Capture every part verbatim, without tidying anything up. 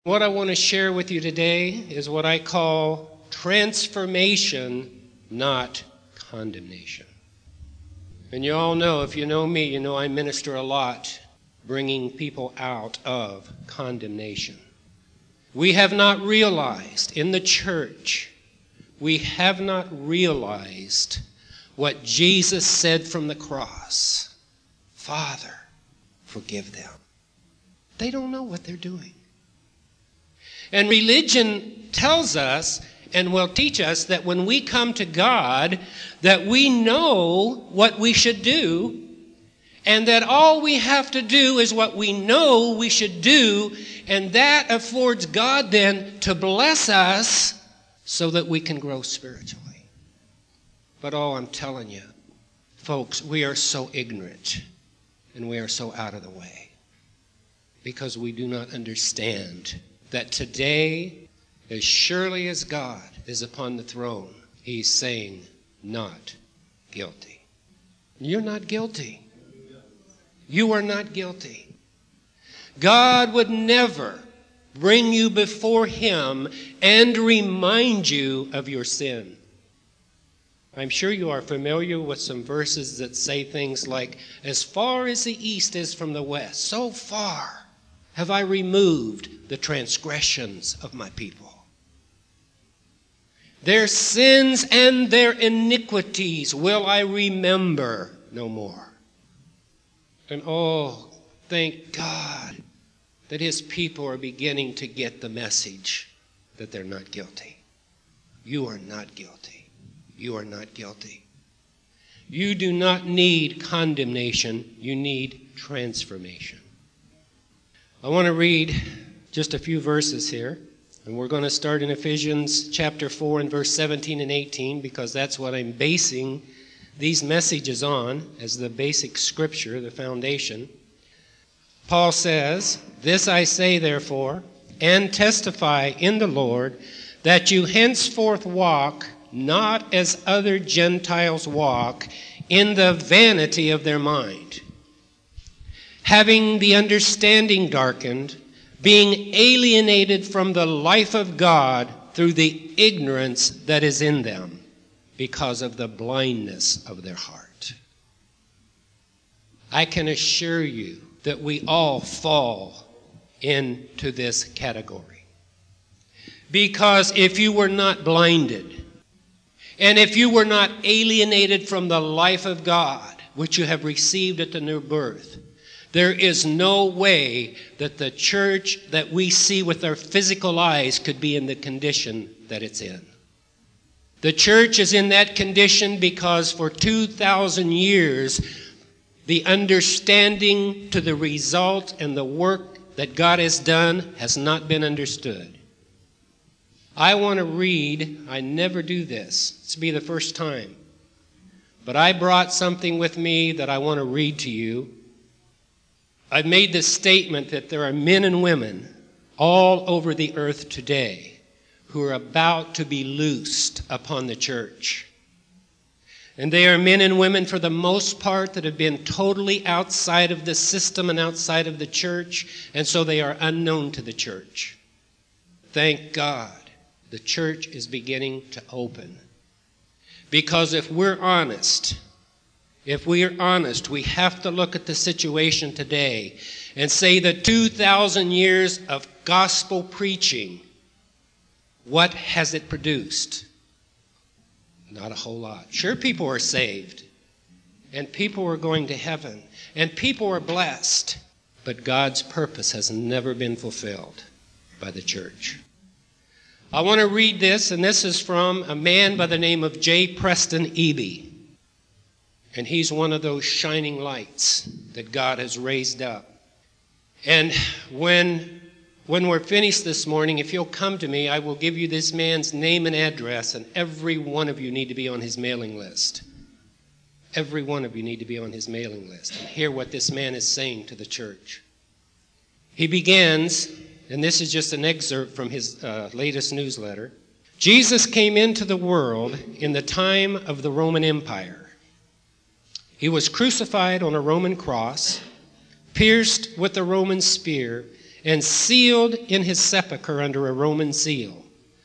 What I want to share with you today is what I call transformation, not condemnation. And you all know, if you know me, you know I minister a lot bringing people out of condemnation. We have not realized in the church, we have not realized what Jesus said from the cross. Father, forgive them. They don't know what they're doing. And religion tells us and will teach us that when we come to God, that we know what we should do, and that all we have to do is what we know we should do, and that affords God then to bless us so that we can grow spiritually. But oh, I'm telling you, folks, we are so ignorant and we are so out of the way because we do not understand that today, as surely as God is upon the throne, he's saying, not guilty. You're not guilty. You are not guilty. God would never bring you before him and remind you of your sin. I'm sure you are familiar with some verses that say things like, as far as the east is from the west, so far have I removed the transgressions of my people. Their sins and their iniquities will I remember no more. And oh, thank God that his people are beginning to get the message that they're not guilty. You are not guilty. You are not guilty. You do not need condemnation. You need transformation. I want to read just a few verses here, and we're going to start in Ephesians chapter four and verse seventeen and eighteen, because that's what I'm basing these messages on as the basic scripture, the foundation. Paul says, "This I say, therefore, and testify in the Lord, that you henceforth walk not as other Gentiles walk, in the vanity of their mind, having the understanding darkened, being alienated from the life of God through the ignorance that is in them, because of the blindness of their heart." I can assure you that we all fall into this category. Because if you were not blinded, and if you were not alienated from the life of God, which you have received at the new birth, there is no way that the church that we see with our physical eyes could be in the condition that it's in. The church is in that condition because for two thousand years, the understanding to the result and the work that God has done has not been understood. I want to read, I never do this, this will be the first time, but I brought something with me that I want to read to you. I've made this statement that there are men and women all over the earth today who are about to be loosed upon the church. And they are men and women, for the most part, that have been totally outside of the system and outside of the church, and so they are unknown to the church. Thank God, the church is beginning to open. Because if we're honest, if we are honest, we have to look at the situation today and say that two thousand years of gospel preaching, what has it produced? Not a whole lot. Sure, people are saved, and people are going to heaven, and people are blessed, but God's purpose has never been fulfilled by the church. I want to read this, and this is from a man by the name of J. Preston Eby. And he's one of those shining lights that God has raised up. And when, when we're finished this morning, if you'll come to me, I will give you this man's name and address, and every one of you need to be on his mailing list. Every one of you need to be on his mailing list and hear what this man is saying to the church. He begins, and this is just an excerpt from his uh, latest newsletter. Jesus came into the world in the time of the Roman Empire. He was crucified on a Roman cross, pierced with a Roman spear, and sealed in his sepulchre under a Roman seal.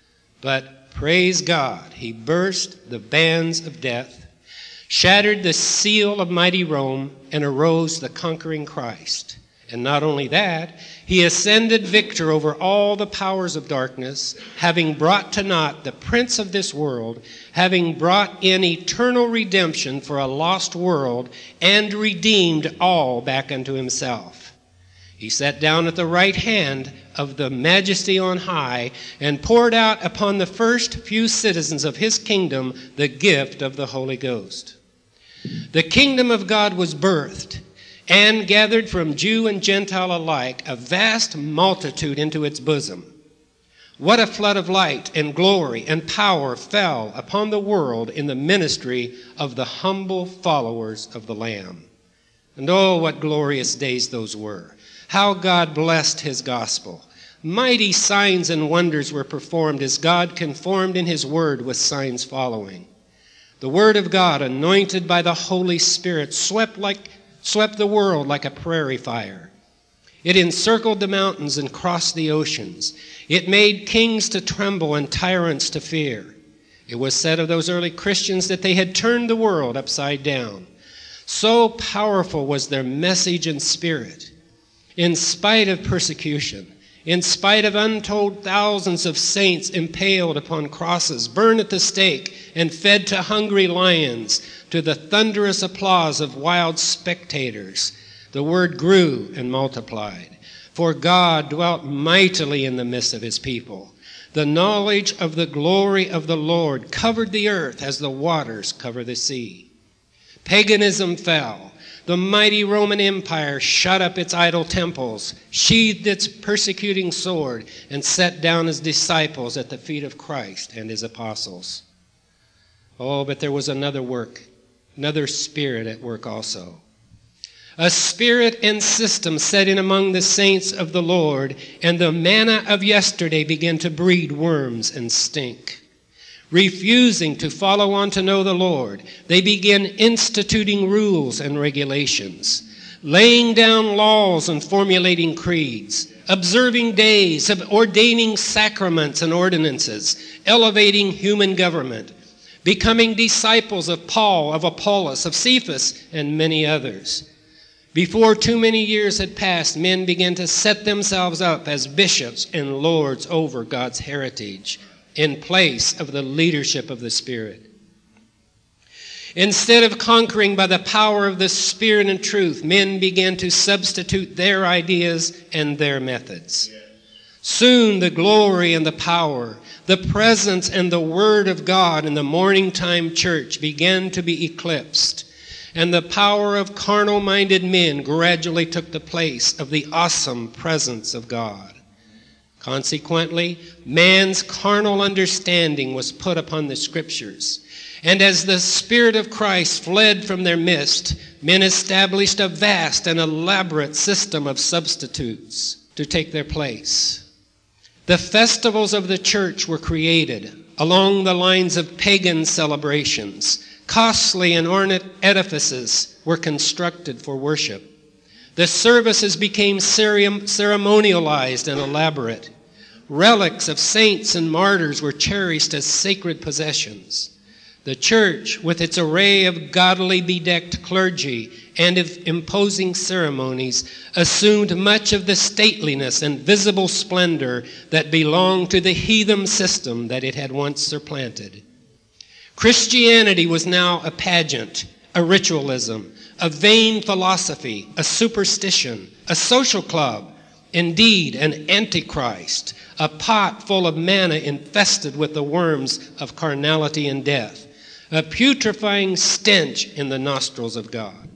But praise God, he burst the bands of death, shattered the seal of mighty Rome, and arose the conquering Christ. And not only that, he ascended victor over all the powers of darkness, having brought to naught the prince of this world, having brought in eternal redemption for a lost world, and redeemed all back unto himself. He sat down at the right hand of the Majesty on high, and poured out upon the first few citizens of his kingdom the gift of the Holy Ghost. The kingdom of God was birthed, and gathered from Jew and Gentile alike a vast multitude into its bosom. What a flood of light and glory and power fell upon the world in the ministry of the humble followers of the Lamb. And oh, what glorious days those were! How God blessed his gospel! Mighty signs and wonders were performed as God conformed in his word with signs following. The word of God, anointed by the Holy Spirit, swept like swept the world like a prairie fire. It encircled the mountains and crossed the oceans. It made kings to tremble and tyrants to fear. It was said of those early Christians that they had turned the world upside down. So powerful was their message and spirit. In spite of persecution, in spite of untold thousands of saints impaled upon crosses, burned at the stake, and fed to hungry lions, to the thunderous applause of wild spectators, the word grew and multiplied. For God dwelt mightily in the midst of his people. The knowledge of the glory of the Lord covered the earth as the waters cover the sea. Paganism fell. The mighty Roman Empire shut up its idol temples, sheathed its persecuting sword, and set down his disciples at the feet of Christ and his apostles. Oh, but there was another work, another spirit at work also. A spirit and system set in among the saints of the Lord, and the manna of yesterday began to breed worms and stink. Refusing to follow on to know the Lord, they began instituting rules and regulations, laying down laws and formulating creeds, observing days, ordaining sacraments and ordinances, elevating human government, becoming disciples of Paul, of Apollos, of Cephas, and many others. Before too many years had passed, men began to set themselves up as bishops and lords over God's heritage, in place of the leadership of the Spirit. Instead of conquering by the power of the Spirit and truth, men began to substitute their ideas and their methods. Soon the glory and the power, the presence and the word of God in the morning time church began to be eclipsed, and the power of carnal-minded men gradually took the place of the awesome presence of God. Consequently, man's carnal understanding was put upon the Scriptures. And as the Spirit of Christ fled from their midst, men established a vast and elaborate system of substitutes to take their place. The festivals of the church were created along the lines of pagan celebrations. Costly and ornate edifices were constructed for worship. The services became ceremonialized and elaborate. Relics of saints and martyrs were cherished as sacred possessions. The church, with its array of gaudily bedecked clergy and of imposing ceremonies, assumed much of the stateliness and visible splendor that belonged to the heathen system that it had once supplanted. Christianity was now a pageant, a ritualism, a vain philosophy, a superstition, a social club, indeed an antichrist, a pot full of manna infested with the worms of carnality and death, a putrefying stench in the nostrils of God.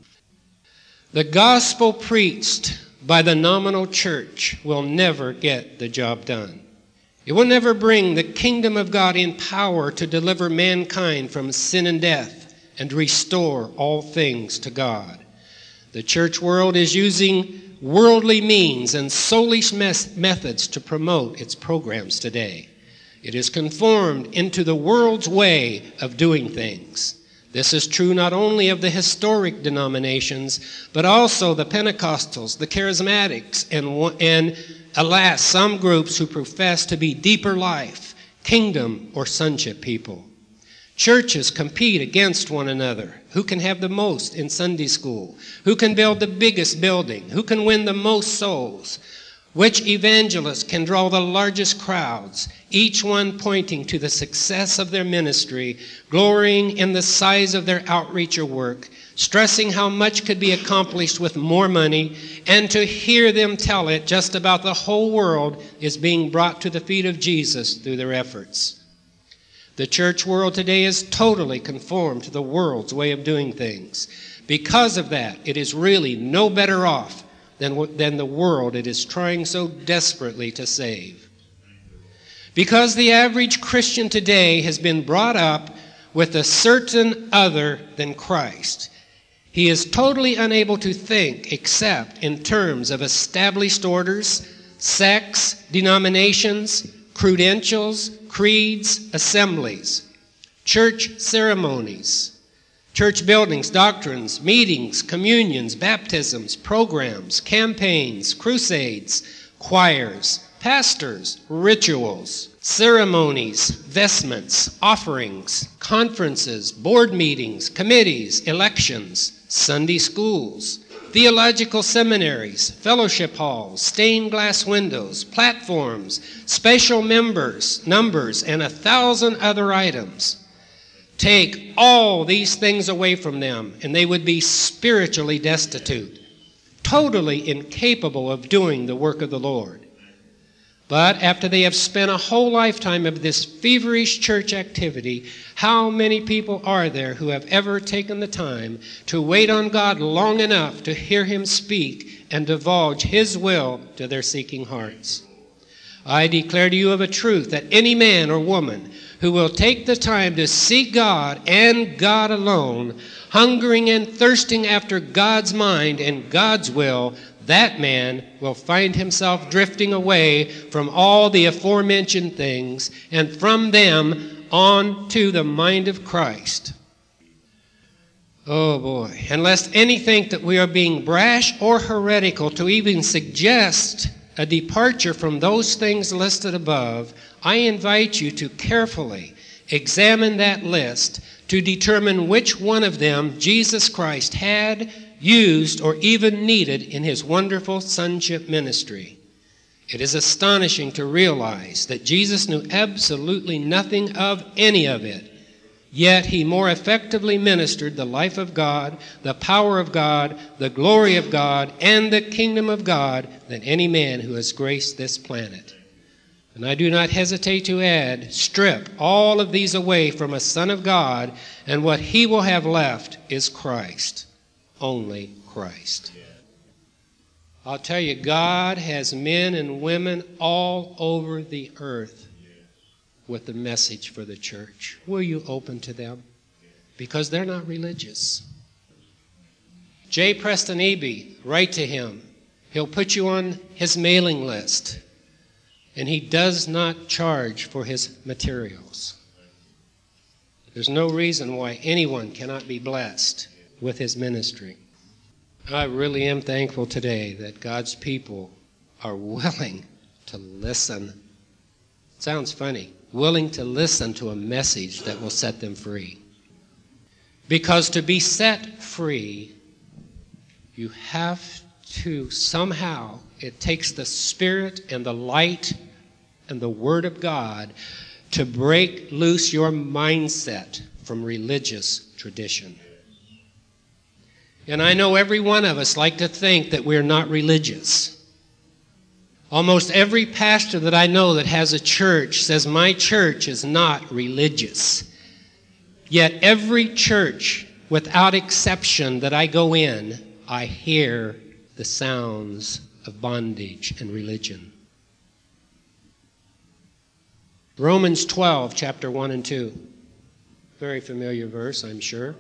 The gospel preached by the nominal church will never get the job done. It will never bring the kingdom of God in power to deliver mankind from sin and death and restore all things to God. The church world is using worldly means and soulish methods to promote its programs today. It is conformed into the world's way of doing things. This is true not only of the historic denominations, but also the Pentecostals, the Charismatics, and, and alas, some groups who profess to be deeper life, kingdom, or sonship people. Churches compete against one another. Who can have the most in Sunday school? Who can build the biggest building? Who can win the most souls? Which evangelist can draw the largest crowds, each one pointing to the success of their ministry, glorying in the size of their outreach or work, stressing how much could be accomplished with more money, and to hear them tell it just about the whole world is being brought to the feet of Jesus through their efforts. The church world today is totally conformed to the world's way of doing things. Because of that, it is really no better off Than, than the world it is trying so desperately to save. Because the average Christian today has been brought up with a certain other than Christ, he is totally unable to think except in terms of established orders, sects, denominations, credentials, creeds, assemblies, church ceremonies, church buildings, doctrines, meetings, communions, baptisms, programs, campaigns, crusades, choirs, pastors, rituals, ceremonies, vestments, offerings, conferences, board meetings, committees, elections, Sunday schools, theological seminaries, fellowship halls, stained glass windows, platforms, special members, numbers, and a thousand other items. Take all these things away from them, and they would be spiritually destitute, totally incapable of doing the work of the Lord. But after they have spent a whole lifetime of this feverish church activity, how many people are there who have ever taken the time to wait on God long enough to hear Him speak and divulge His will to their seeking hearts? I declare to you of a truth that any man or woman who will take the time to seek God and God alone, hungering and thirsting after God's mind and God's will, that man will find himself drifting away from all the aforementioned things and from them on to the mind of Christ. Oh boy, and lest any think that we are being brash or heretical to even suggest a departure from those things listed above, I invite you to carefully examine that list to determine which one of them Jesus Christ had, used, or even needed in His wonderful sonship ministry. It is astonishing to realize that Jesus knew absolutely nothing of any of it, yet He more effectively ministered the life of God, the power of God, the glory of God, and the kingdom of God than any man who has graced this planet. And I do not hesitate to add, strip all of these away from a Son of God, and what He will have left is Christ. Only Christ. I'll tell you, God has men and women all over the earth with the message for the church. Will you open to them? Because they're not religious. J. Preston Eby, write to him. He'll put you on his mailing list. And he does not charge for his materials. There's no reason why anyone cannot be blessed with his ministry. I really am thankful today that God's people are willing to listen. Sounds funny. Willing to listen to a message that will set them free. Because to be set free, you have to somehow, it takes the Spirit and the light and the Word of God to break loose your mindset from religious tradition. And I know every one of us like to think that we're not religious. Almost every pastor that I know that has a church says, my church is not religious. Yet every church, without exception, that I go in, I hear the sounds of bondage and religion. Romans twelve, chapter one and two. Very familiar verse, I'm sure.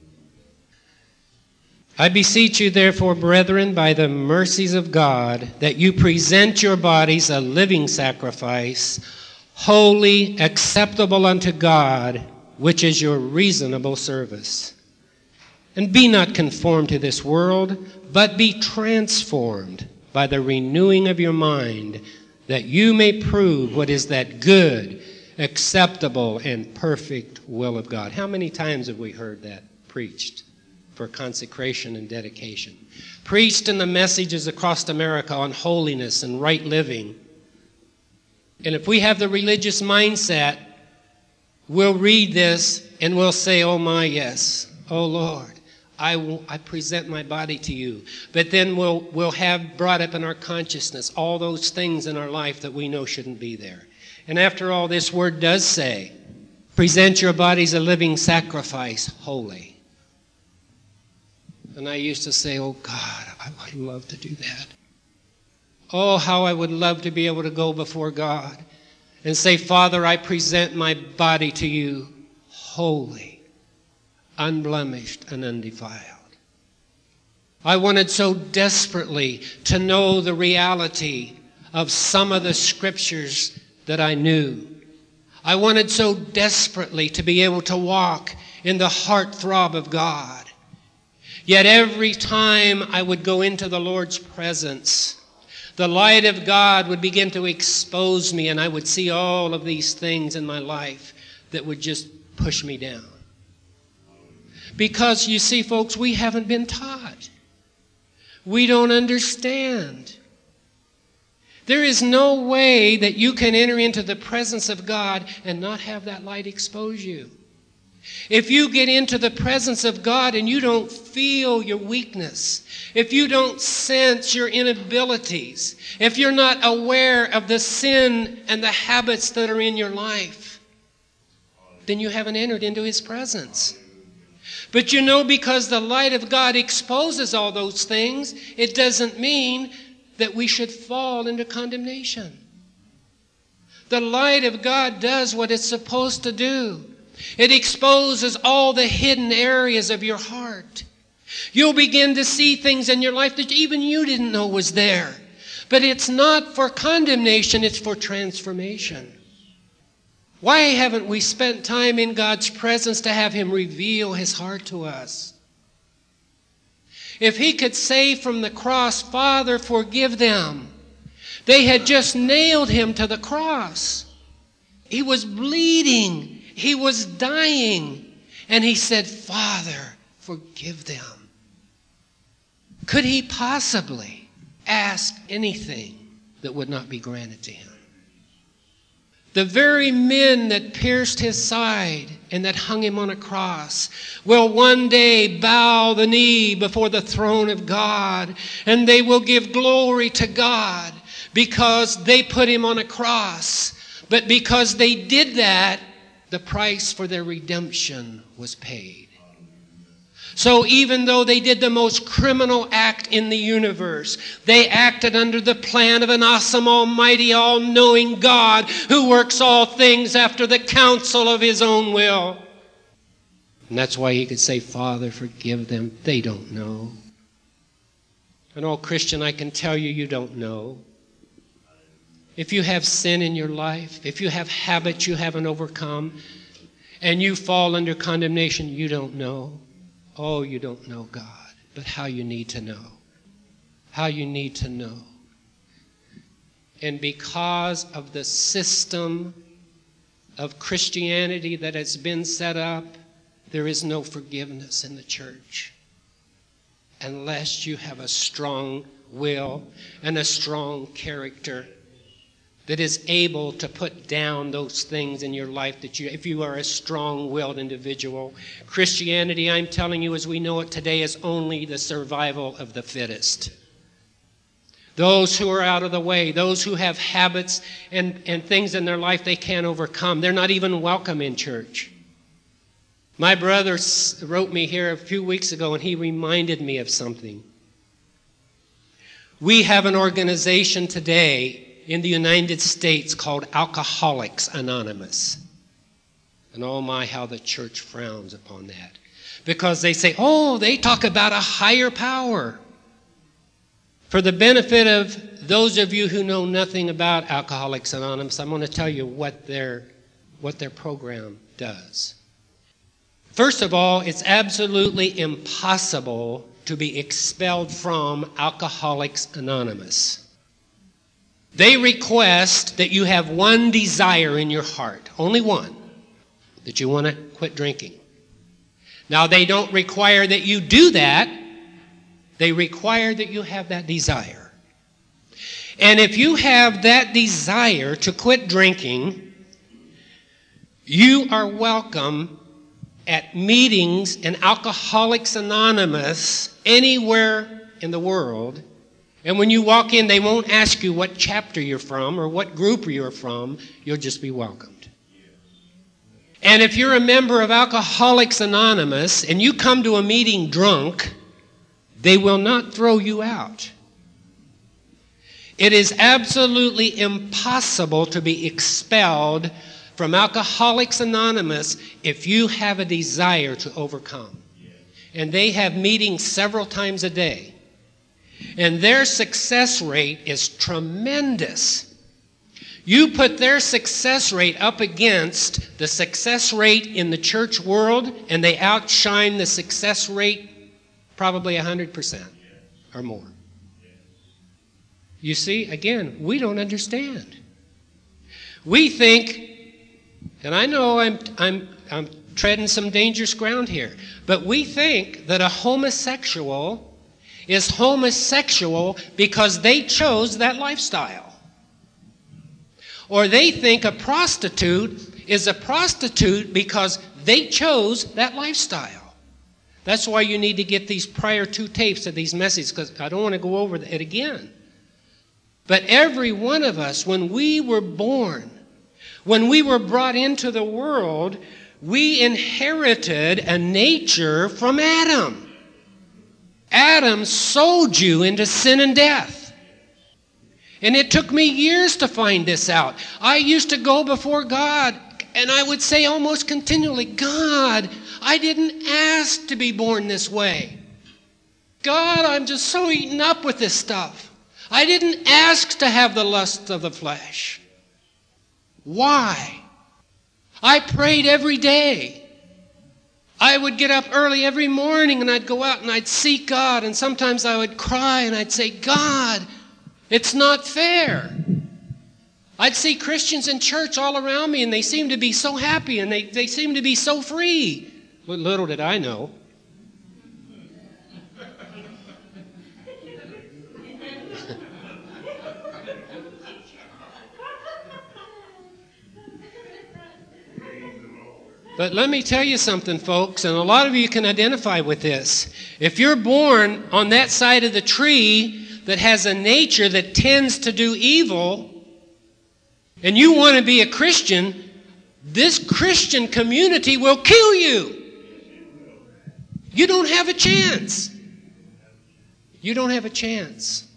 I beseech you, therefore, brethren, by the mercies of God, that you present your bodies a living sacrifice, holy, acceptable unto God, which is your reasonable service. And be not conformed to this world, but be transformed by the renewing of your mind, that you may prove what is that good, acceptable, and perfect will of God. How many times have we heard that preached for consecration and dedication? Preached in the messages across America on holiness and right living. And if we have the religious mindset, we'll read this and we'll say, oh my, yes, oh Lord, I, will, I present my body to you. But then we'll, we'll have brought up in our consciousness all those things in our life that we know shouldn't be there. And after all, this word does say, present your bodies a living sacrifice, holy. And I used to say, oh God, I would love to do that. Oh, how I would love to be able to go before God and say, Father, I present my body to you, holy, unblemished, and undefiled. I wanted so desperately to know the reality of some of the scriptures that I knew. I wanted so desperately to be able to walk in the heartthrob of God. Yet every time I would go into the Lord's presence, the light of God would begin to expose me, and I would see all of these things in my life that would just push me down. Because, you see, folks, we haven't been taught. We don't understand. There is no way that you can enter into the presence of God and not have that light expose you. If you get into the presence of God and you don't feel your weakness, if you don't sense your inabilities, if you're not aware of the sin and the habits that are in your life, then you haven't entered into His presence. But you know, because the light of God exposes all those things, it doesn't mean that we should fall into condemnation. The light of God does what it's supposed to do. It exposes all the hidden areas of your heart. You'll begin to see things in your life that even you didn't know was there. But it's not for condemnation, it's for transformation. Why haven't we spent time in God's presence to have Him reveal His heart to us? If He could say from the cross, Father, forgive them. They had just nailed Him to the cross. He was bleeding. He was dying. And He said, Father, forgive them. Could He possibly ask anything that would not be granted to Him? The very men that pierced His side and that hung Him on a cross will one day bow the knee before the throne of God, and they will give glory to God because they put Him on a cross. But because they did that, the price for their redemption was paid. So even though they did the most criminal act in the universe, they acted under the plan of an awesome, almighty, all-knowing God who works all things after the counsel of His own will. And that's why He could say, Father, forgive them. They don't know. And oh, Christian, I can tell you, you don't know. If you have sin in your life, if you have habits you haven't overcome, and you fall under condemnation, you don't know. Oh, you don't know God, but how you need to know. How you need to know. And because of the system of Christianity that has been set up, there is no forgiveness in the church unless you have a strong will and a strong character that is able to put down those things in your life that you, if you are a strong-willed individual. Christianity, I'm telling you, as we know it today, is only the survival of the fittest. Those who are out of the way, those who have habits and, and things in their life they can't overcome, they're not even welcome in church. My brother wrote me here a few weeks ago, and he reminded me of something. We have an organization today in the United States called Alcoholics Anonymous. And oh my, how the church frowns upon that. Because they say, oh, they talk about a higher power. For the benefit of those of you who know nothing about Alcoholics Anonymous, I'm going to tell you what their, what their program does. First of all, it's absolutely impossible to be expelled from Alcoholics Anonymous. They request that you have one desire in your heart, only one, that you want to quit drinking. Now, they don't require that you do that. They require that you have that desire. And if you have that desire to quit drinking, you are welcome at meetings in Alcoholics Anonymous anywhere in the world. And when you walk in, they won't ask you what chapter you're from or what group you're from. You'll just be welcomed. And if you're a member of Alcoholics Anonymous and you come to a meeting drunk, they will not throw you out. It is absolutely impossible to be expelled from Alcoholics Anonymous if you have a desire to overcome. And they have meetings several times a day. And their success rate is tremendous. You put their success rate up against the success rate in the church world, and they outshine the success rate probably one hundred percent or more. You see, again, we don't understand. We think, and I know I'm, I'm, I'm treading some dangerous ground here, but we think that a homosexual is homosexual because they chose that lifestyle. Or they think a prostitute is a prostitute because they chose that lifestyle. That's why you need to get these prior two tapes of these messages, because I don't want to go over it again. But every one of us, when we were born, when we were brought into the world, we inherited a nature from Adam. Adam sold you into sin and death. And it took me years to find this out. I used to go before God, and I would say almost continually, God, I didn't ask to be born this way. God, I'm just so eaten up with this stuff. I didn't ask to have the lusts of the flesh. Why? I prayed every day. I would get up early every morning and I'd go out and I'd seek God, and sometimes I would cry and I'd say, God, it's not fair. I'd see Christians in church all around me and they seem to be so happy and they, they seem to be so free. But little did I know. But let me tell you something, folks, and a lot of you can identify with this. If you're born on that side of the tree that has a nature that tends to do evil, and you want to be a Christian, this Christian community will kill you. You don't have a chance. You don't have a chance.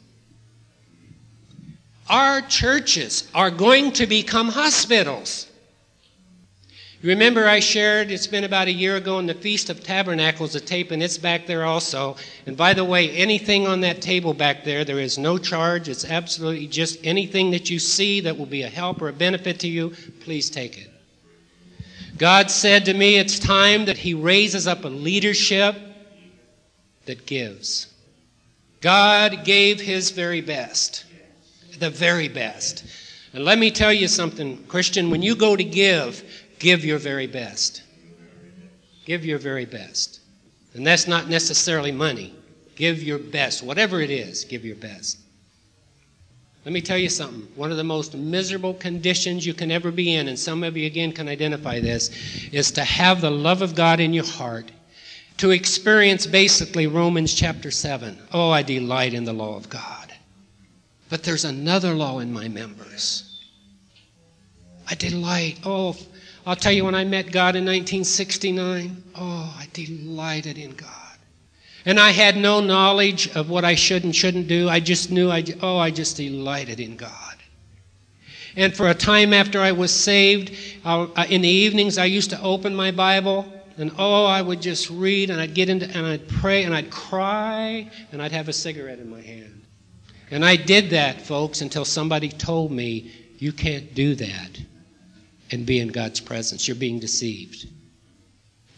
Our churches are going to become hospitals. Remember I shared, it's been about a year ago, in the Feast of Tabernacles, a tape, and it's back there also. And by the way, anything on that table back there, there is no charge. It's absolutely just anything that you see that will be a help or a benefit to you, please take it. God said to me, it's time that He raises up a leadership that gives. God gave His very best, the very best. And let me tell you something, Christian, when you go to give, give your very best. Give your very best. And that's not necessarily money. Give your best. Whatever it is, give your best. Let me tell you something. One of the most miserable conditions you can ever be in, and some of you again can identify this, is to have the love of God in your heart, to experience basically Romans chapter seven. Oh, I delight in the law of God. But there's another law in my members. I delight. Oh, I'll tell you, when I met God in nineteen sixty-nine, oh, I delighted in God. And I had no knowledge of what I should and shouldn't do. I just knew, I, oh, I just delighted in God. And for a time after I was saved, I, in the evenings I used to open my Bible, and oh, I would just read, and I'd get into, and I'd pray, and I'd cry, and I'd have a cigarette in my hand. And I did that, folks, until somebody told me, you can't do that and be in God's presence. You're being deceived.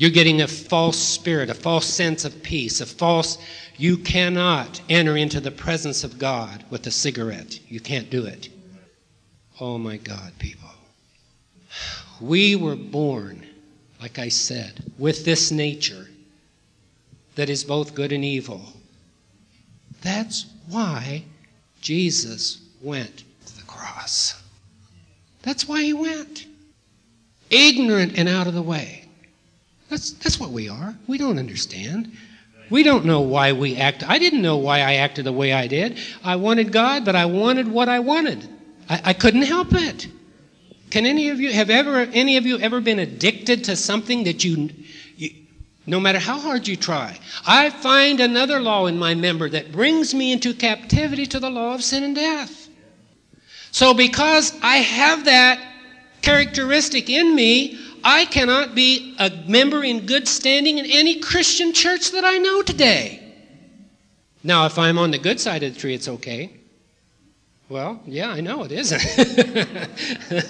You're getting a false spirit, a false sense of peace, a false... You cannot enter into the presence of God with a cigarette. You can't do it. Oh my God, people. We were born, like I said, with this nature that is both good and evil. That's why Jesus went to the cross. That's why he went. Ignorant and out of the way. That's, that's what we are. We don't understand. We don't know why we act. I didn't know why I acted the way I did. I wanted God, but I wanted what I wanted. I, I couldn't help it. Can any of you have ever any of you ever been addicted to something that you, you no matter how hard you try? I find another law in my member that brings me into captivity to the law of sin and death. So because I have that characteristic in me, I cannot be a member in good standing in any Christian church that I know today. Now, if I'm on the good side of the tree, it's okay. Well, yeah, I know it isn't.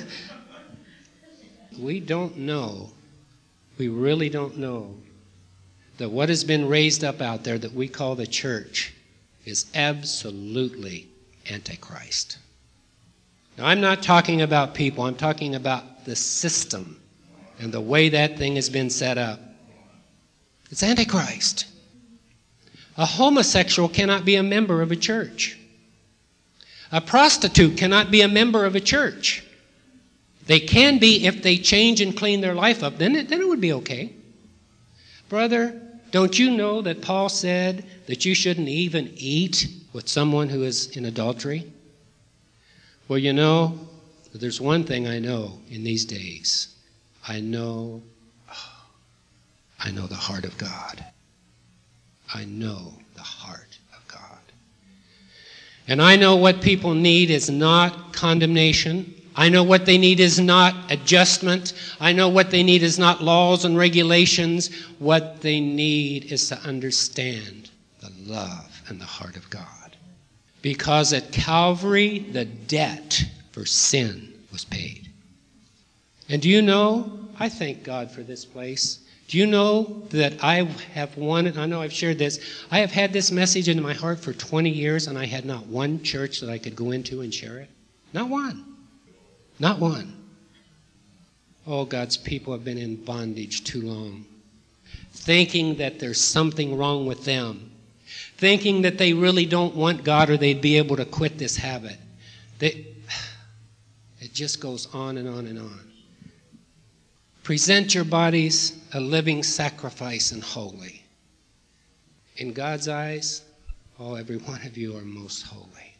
We don't know. We really don't know that what has been raised up out there that we call the church is absolutely Antichrist. Now, I'm not talking about people. I'm talking about the system and the way that thing has been set up. It's Antichrist. A homosexual cannot be a member of a church. A prostitute cannot be a member of a church. They can be if they change and clean their life up. Then it, then it would be okay. Brother, don't you know that Paul said that you shouldn't even eat with someone who is in adultery? Well, you know, there's one thing I know in these days. I know, oh, I know the heart of God. I know the heart of God. And I know what people need is not condemnation. I know what they need is not adjustment. I know what they need is not laws and regulations. What they need is to understand the love and the heart of God. Because at Calvary, the debt for sin was paid. And do you know, I thank God for this place. Do you know that I have wanted, I know I've shared this, I have had this message in my heart for twenty years, and I had not one church that I could go into and share it? Not one. Not one. Oh, God's people have been in bondage too long, thinking that there's something wrong with them, thinking that they really don't want God or they'd be able to quit this habit. They, it just goes on and on and on. Present your bodies a living sacrifice and holy. In God's eyes, oh, every one of you are most holy.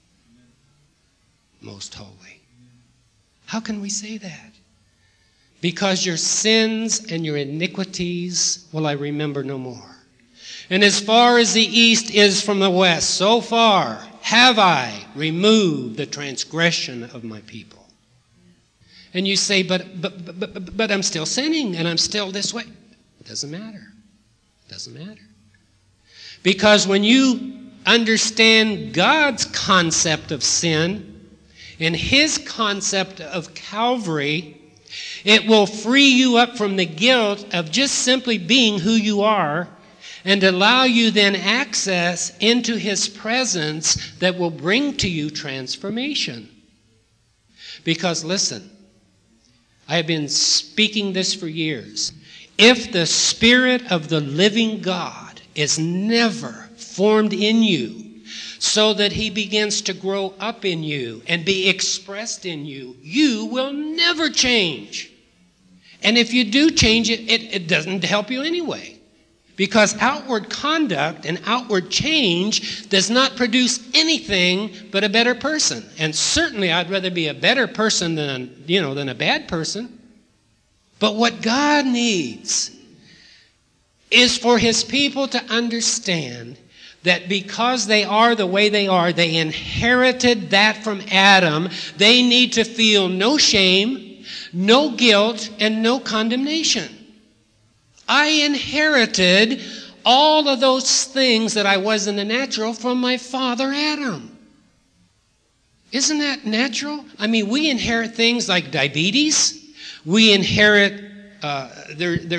Most holy. How can we say that? Because your sins and your iniquities will I remember no more. And as far as the east is from the west, so far have I removed the transgression of my people. And you say, but, but, but, but, but I'm still sinning and I'm still this way. It doesn't matter. It doesn't matter. Because when you understand God's concept of sin and his concept of Calvary, it will free you up from the guilt of just simply being who you are and allow you then access into his presence that will bring to you transformation. Because listen, I have been speaking this for years. If the Spirit of the living God is never formed in you so that he begins to grow up in you and be expressed in you, you will never change. And if you do change it, it, it doesn't help you anyway. Because outward conduct and outward change does not produce anything but a better person. And certainly I'd rather be a better person than, you know, than a bad person. But what God needs is for his people to understand that because they are the way they are, they inherited that from Adam. They need to feel no shame, no guilt, and no condemnation. I inherited all of those things that I was in the natural from my father Adam. Isn't that natural? I mean, we inherit things like diabetes. We inherit, uh, there, there's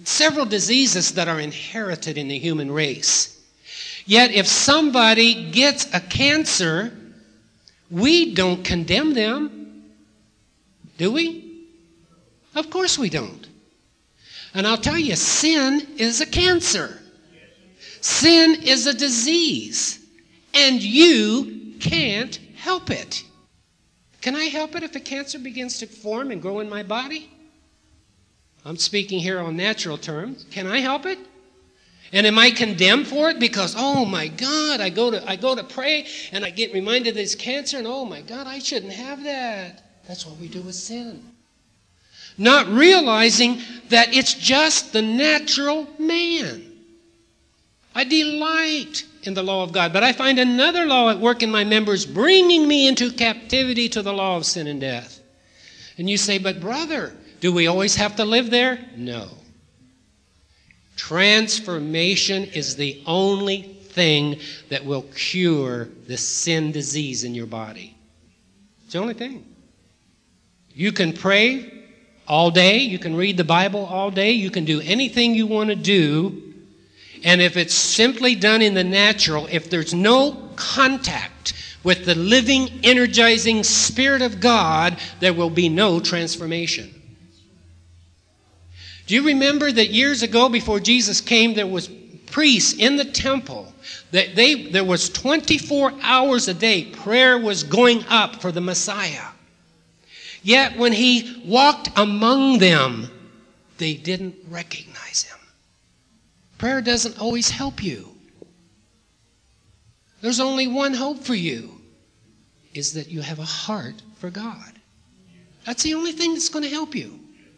several diseases that are inherited in the human race. Yet if somebody gets a cancer, we don't condemn them, do we? Of course we don't. And I'll tell you, sin is a cancer. Sin is a disease, and you can't help it. Can I help it if a cancer begins to form and grow in my body? I'm speaking here on natural terms. Can I help it? And am I condemned for it? Because, oh my God, I go to I go to pray and I get reminded of this cancer, and oh my God, I shouldn't have that. That's what we do with sin. Not realizing that it's just the natural man. I delight in the law of God, but I find another law at work in my members, bringing me into captivity to the law of sin and death. And you say, but brother, do we always have to live there? No. Transformation is the only thing that will cure the sin disease in your body. It's the only thing. You can pray all day. You can read the Bible all day. You can do anything you want to do. And if it's simply done in the natural, if there's no contact with the living, energizing Spirit of God, there will be no transformation. Do you remember that years ago, before Jesus came, there was priests in the temple, that they there was twenty-four hours a day prayer was going up for the Messiah. Yet when he walked among them, they didn't recognize him. Prayer doesn't always help you. There's only one hope for you, is that you have a heart for God. That's the only thing that's going to help you.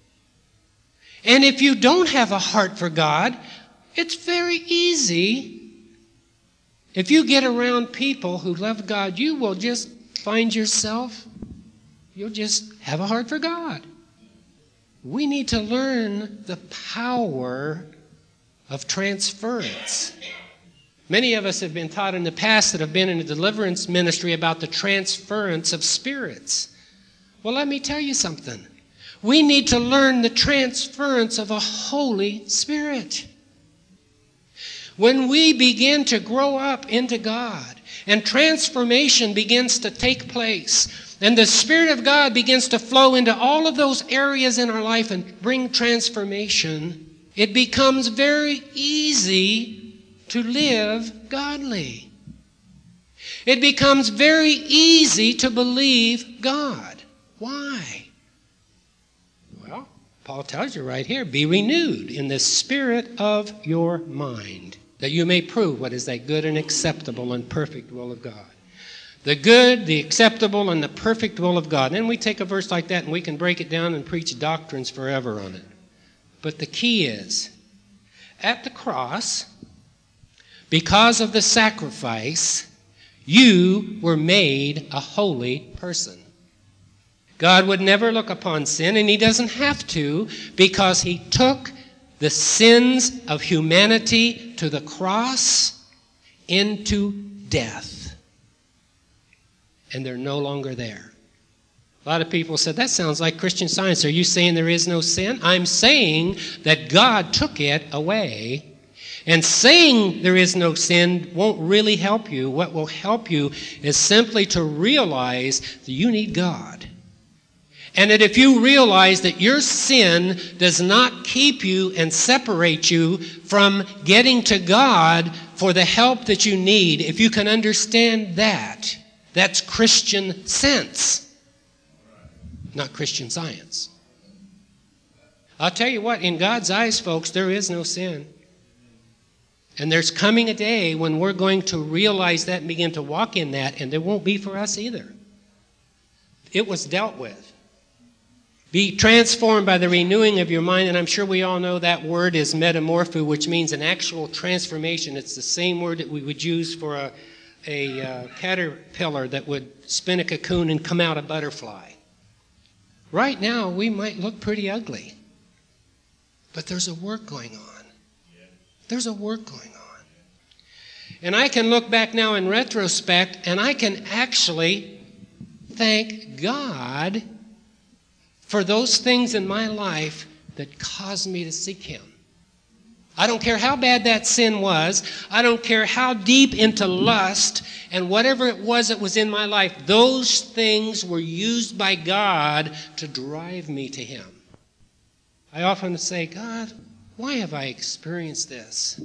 And if you don't have a heart for God, it's very easy. If you get around people who love God, you will just find yourself, you'll just have a heart for God. We need to learn the power of transference. Many of us have been taught in the past that have been in a deliverance ministry about the transference of spirits. Well, let me tell you something. We need to learn the transference of a Holy Spirit. When we begin to grow up into God and transformation begins to take place and the Spirit of God begins to flow into all of those areas in our life and bring transformation, it becomes very easy to live godly. It becomes very easy to believe God. Why? Well, Paul tells you right here, be renewed in the spirit of your mind, that you may prove what is that good and acceptable and perfect will of God. The good, the acceptable, and the perfect will of God. And then we take a verse like that and we can break it down and preach doctrines forever on it. But the key is, at the cross, because of the sacrifice, you were made a holy person. God would never look upon sin, and he doesn't have to, because he took the sins of humanity to the cross into death. And they're no longer there. A lot of people said, that sounds like Christian Science. Are you saying there is no sin? I'm saying that God took it away. And saying there is no sin won't really help you. What will help you is simply to realize that you need God. And that if you realize that your sin does not keep you and separate you from getting to God for the help that you need, if you can understand that, that's Christian sense. Not Christian Science. I'll tell you what, in God's eyes, folks, there is no sin. And there's coming a day when we're going to realize that and begin to walk in that, and there won't be for us either. It was dealt with. Be transformed by the renewing of your mind, and I'm sure we all know that word is metamorpho, which means an actual transformation. It's the same word that we would use for a, a uh, caterpillar that would spin a cocoon and come out a butterfly. Right now, we might look pretty ugly, but there's a work going on. There's a work going on. And I can look back now in retrospect, and I can actually thank God for those things in my life that caused me to seek him. I don't care how bad that sin was. I don't care how deep into lust and whatever it was that was in my life. Those things were used by God to drive me to Him. I often say, God, why have I experienced this?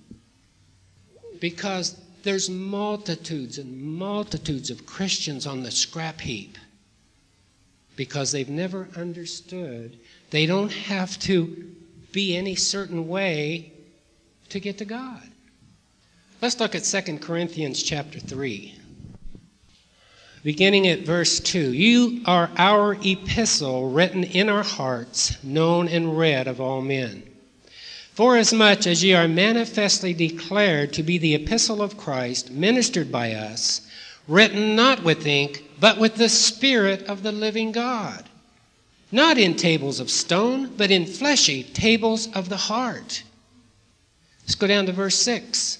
Because there's multitudes and multitudes of Christians on the scrap heap because they've never understood they don't have to be any certain way to get to God. Let's look at Second Corinthians chapter three. Beginning at verse two. You are our epistle written in our hearts, known and read of all men. Forasmuch as ye are manifestly declared to be the epistle of Christ, ministered by us, written not with ink, but with the Spirit of the living God, not in tables of stone, but in fleshy tables of the heart. Let's go down to verse six.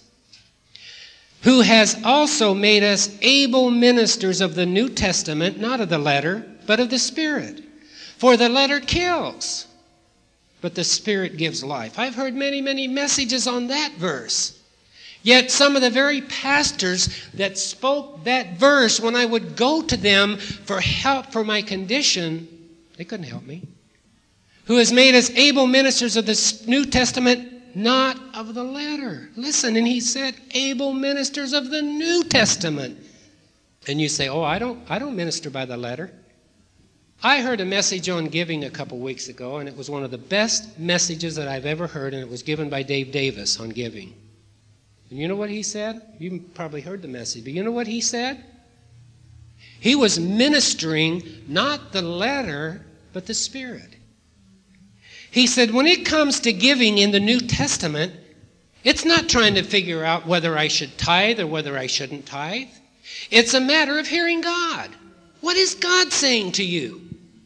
Who has also made us able ministers of the New Testament, not of the letter, but of the Spirit. For the letter kills, but the Spirit gives life. I've heard many, many messages on that verse. Yet some of the very pastors that spoke that verse, when I would go to them for help for my condition, they couldn't help me. Who has made us able ministers of the New Testament, not of the letter. Listen, and he said, able ministers of the New Testament. And you say, oh, I don't, I don't minister by the letter. I heard a message on giving a couple weeks ago, and it was one of the best messages that I've ever heard, and it was given by Dave Davis on giving. And you know what he said? You probably heard the message, but you know what he said? He was ministering not the letter, but the Spirit. He said, when it comes to giving in the New Testament, it's not trying to figure out whether I should tithe or whether I shouldn't tithe. It's a matter of hearing God. What is God saying to you?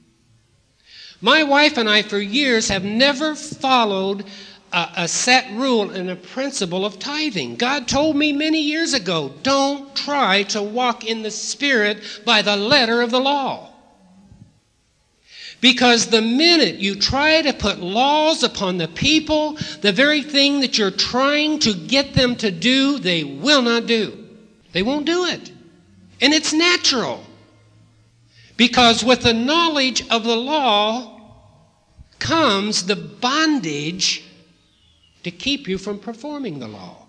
My wife and I, for years, have never followed a, a set rule and a principle of tithing. God told me many years ago, don't try to walk in the Spirit by the letter of the law. Because the minute you try to put laws upon the people, the very thing that you're trying to get them to do, they will not do. They won't do it. And it's natural. Because with the knowledge of the law comes the bondage to keep you from performing the law.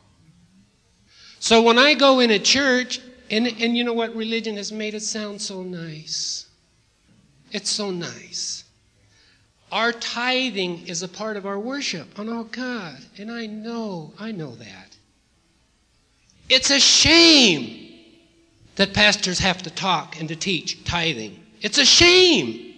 So when I go in a church, and, and you know what? Religion has made it sound so nice. It's so nice. Our tithing is a part of our worship. Oh, God. And I know, I know that. It's a shame that pastors have to talk and to teach tithing. It's a shame.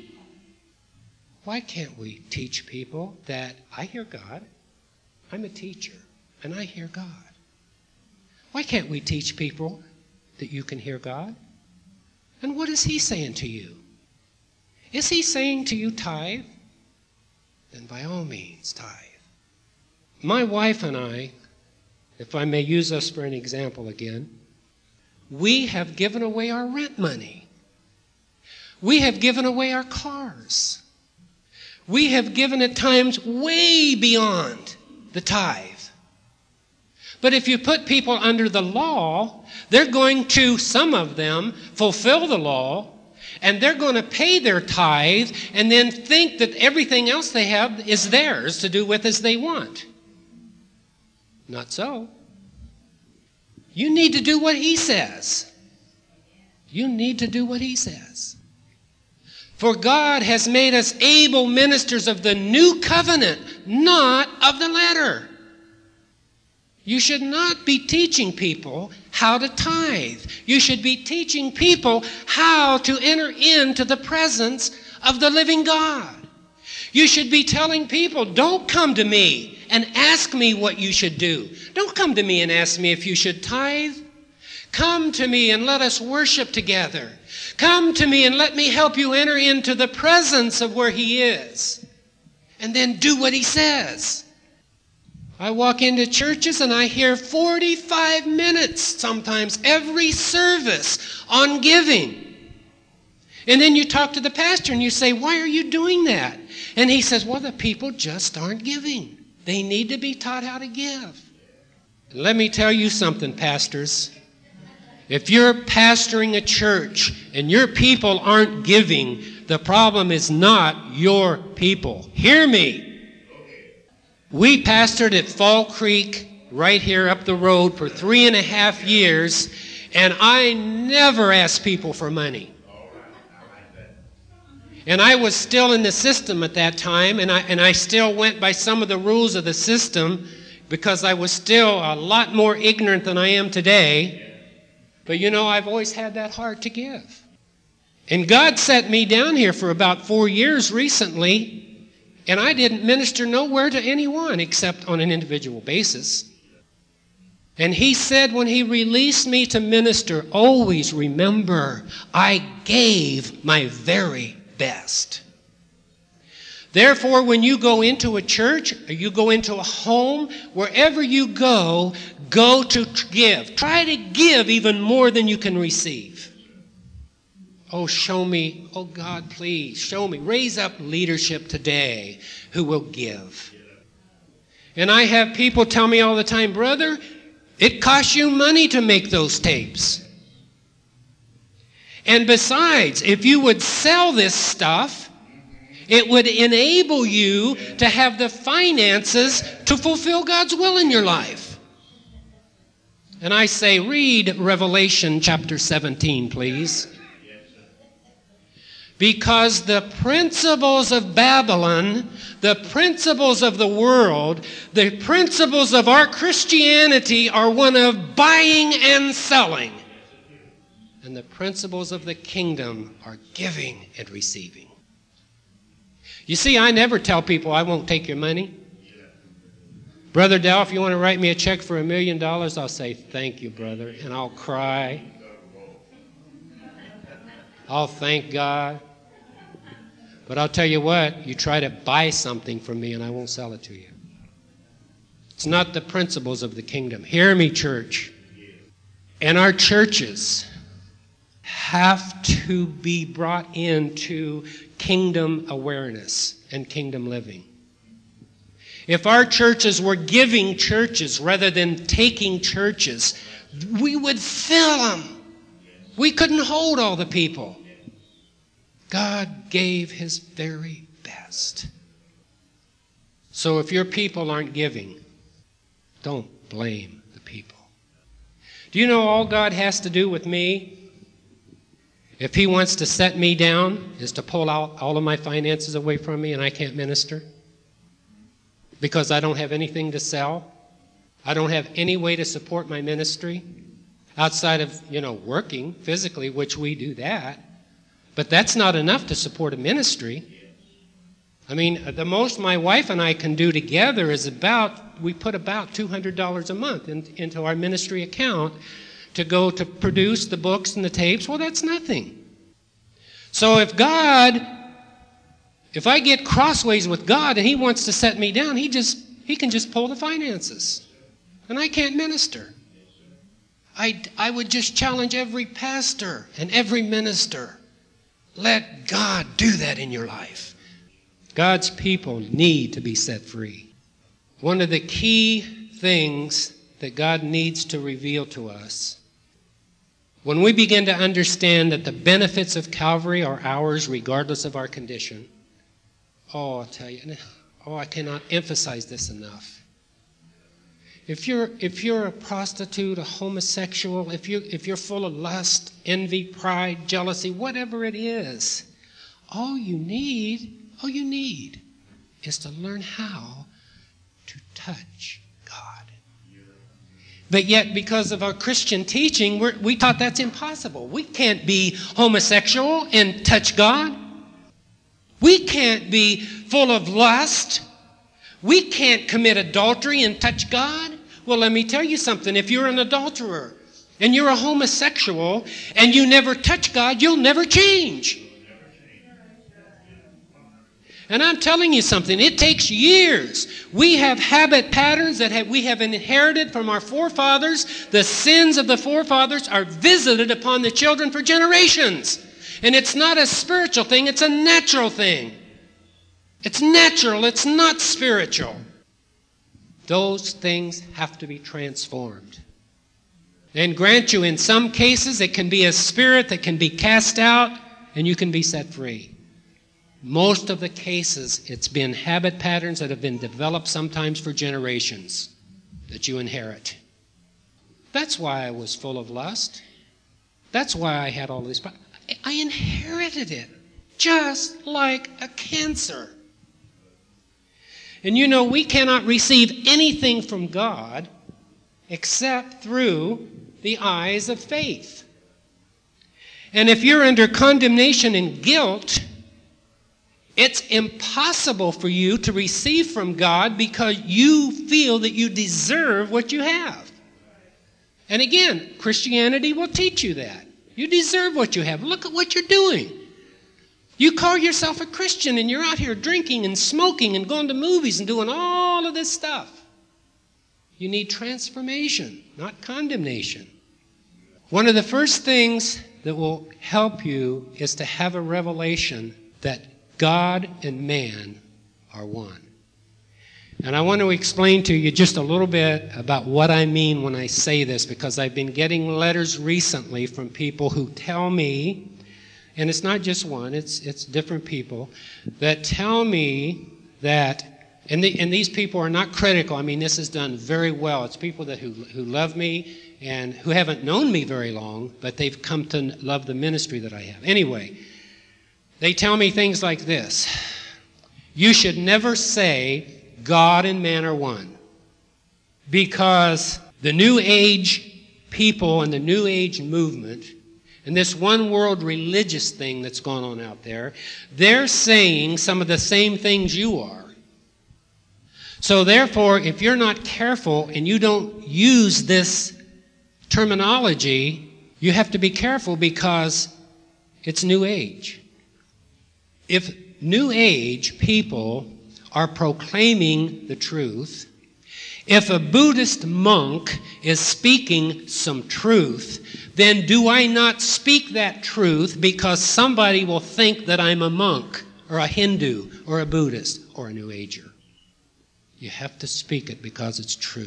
Why can't we teach people that I hear God? I'm a teacher, and I hear God. Why can't we teach people that you can hear God? And what is He saying to you? Is He saying to you tithe? Then by all means tithe. My wife and I, if I may use us for an example again, we have given away our rent money. We have given away our cars. We have given at times way beyond the tithe. But if you put people under the law, they're going to, some of them, fulfill the law, and they're going to pay their tithe and then think that everything else they have is theirs to do with as they want. Not so. You need to do what He says. You need to do what He says. For God has made us able ministers of the new covenant, not of the letter. You should not be teaching people how to tithe. You should be teaching people how to enter into the presence of the living God. You should be telling people, don't come to me and ask me what you should do. Don't come to me and ask me if you should tithe. Come to me and let us worship together. Come to me and let me help you enter into the presence of where He is. And then do what He says. I walk into churches and I hear forty-five minutes sometimes every service on giving. And then you talk to the pastor and you say, why are you doing that? And he says, well, the people just aren't giving. They need to be taught how to give. Let me tell you something, pastors. If you're pastoring a church and your people aren't giving, the problem is not your people. Hear me. We pastored at Fall Creek right here up the road for three and a half years, and I never asked people for money. And I was still in the system at that time, and I, and I still went by some of the rules of the system because I was still a lot more ignorant than I am today. But you know, I've always had that heart to give. And God set me down here for about four years recently, and I didn't minister nowhere to anyone except on an individual basis. And He said when He released me to minister, always remember, I gave my very best. Therefore, when you go into a church, or you go into a home, wherever you go, go to give. Try to give even more than you can receive. Oh, show me, oh God, please, show me. Raise up leadership today who will give. And I have people tell me all the time, brother, it costs you money to make those tapes. And besides, if you would sell this stuff, it would enable you to have the finances to fulfill God's will in your life. And I say, read Revelation chapter seventeen, please. Because the principles of Babylon, the principles of the world, the principles of our Christianity are one of buying and selling. And the principles of the kingdom are giving and receiving. You see, I never tell people I won't take your money. Brother Dow, if you want to write me a check for a million dollars, I'll say, thank you, brother. And I'll cry. I'll thank God. But I'll tell you what, you try to buy something from me and I won't sell it to you. It's not the principles of the kingdom. Hear me, church. And our churches have to be brought into kingdom awareness and kingdom living. If our churches were giving churches rather than taking churches, we would fill them. We couldn't hold all the people. God gave His very best. So if your people aren't giving, don't blame the people. Do you know all God has to do with me, if He wants to set me down, is to pull out all of my finances away from me and I can't minister? Because I don't have anything to sell. I don't have any way to support my ministry outside of, you know, working physically, which we do that. But that's not enough to support a ministry. I mean, the most my wife and I can do together is about, we put about two hundred dollars a month in, into our ministry account to go to produce the books and the tapes. Well, that's nothing. So if God, if I get crossways with God and He wants to set me down, He just, He can just pull the finances. And I can't minister. I, I would just challenge every pastor and every minister. Let God do that in your life. God's people need to be set free. One of the key things that God needs to reveal to us, when we begin to understand that the benefits of Calvary are ours regardless of our condition, oh, I'll tell you, oh, I cannot emphasize this enough. If you're if you're a prostitute, a homosexual, if you if you're full of lust, envy, pride, jealousy, whatever it is, all you need, all you need is to learn how to touch God. But yet, because of our Christian teaching, we're, we thought that's impossible. We can't be homosexual and touch God. We can't be full of lust. We can't commit adultery and touch God. Well, let me tell you something. If you're an adulterer and you're a homosexual and you never touch God, you'll never change. And I'm telling you something. It takes years. We have habit patterns that have, we have inherited from our forefathers. The sins of the forefathers are visited upon the children for generations. And it's not a spiritual thing. It's a natural thing. It's natural. It's not spiritual. Those things have to be transformed. And grant you, in some cases, it can be a spirit that can be cast out and you can be set free. Most of the cases, it's been habit patterns that have been developed sometimes for generations that you inherit. That's why I was full of lust. That's why I had all these problems. I inherited it, just like a cancer. And you know, we cannot receive anything from God except through the eyes of faith. And if you're under condemnation and guilt, it's impossible for you to receive from God because you feel that you deserve what you have. And again, Christianity will teach you that. You deserve what you have. Look at what you're doing. You call yourself a Christian and you're out here drinking and smoking and going to movies and doing all of this stuff. You need transformation, not condemnation. One of the first things that will help you is to have a revelation that God and man are one. And I want to explain to you just a little bit about what I mean when I say this, because I've been getting letters recently from people who tell me, and it's not just one, it's it's different people, that tell me that, and, the, and these people are not critical. I mean, this is done very well. It's people that who, who love me and who haven't known me very long, but they've come to love the ministry that I have. Anyway, they tell me things like this. You should never say God and man are one, because the New Age people and the New Age movement and this one world religious thing that's going on out there, they're saying some of the same things you are. So therefore, if you're not careful and you don't use this terminology, you have to be careful because it's New Age. If New Age people are proclaiming the truth, if a Buddhist monk is speaking some truth, then do I not speak that truth because somebody will think that I'm a monk or a Hindu or a Buddhist or a New Ager? You have to speak it because it's true.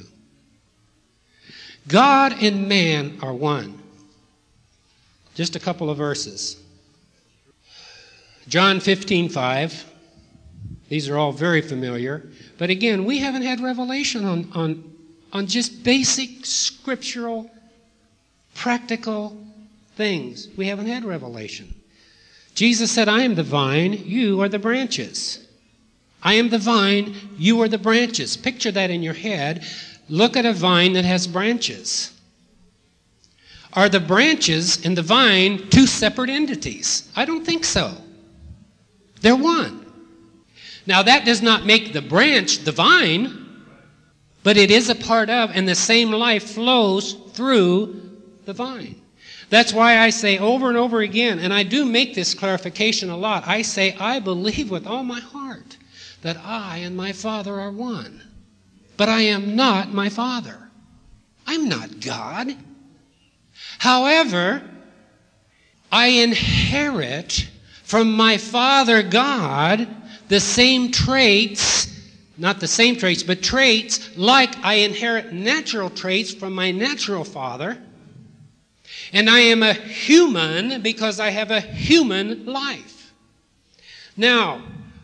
God and man are one. Just a couple of verses. John fifteen five. These are all very familiar. But again, we haven't had revelation on, on, on just basic scriptural, practical things. We haven't had revelation. Jesus said, I am the vine, you are the branches. I am the vine, you are the branches. Picture that in your head. Look at a vine that has branches. Are the branches and the vine two separate entities? I don't think so. They're one. Now, that does not make the branch the vine, but it is a part of, and the same life flows through the vine. That's why I say over and over again, and I do make this clarification a lot, I say, I believe with all my heart that I and my Father are one. But I am not my Father. I'm not God. However, I inherit from my Father God the same traits, not the same traits, but traits like I inherit natural traits from my natural father. And I am a human because I have a human life. Now,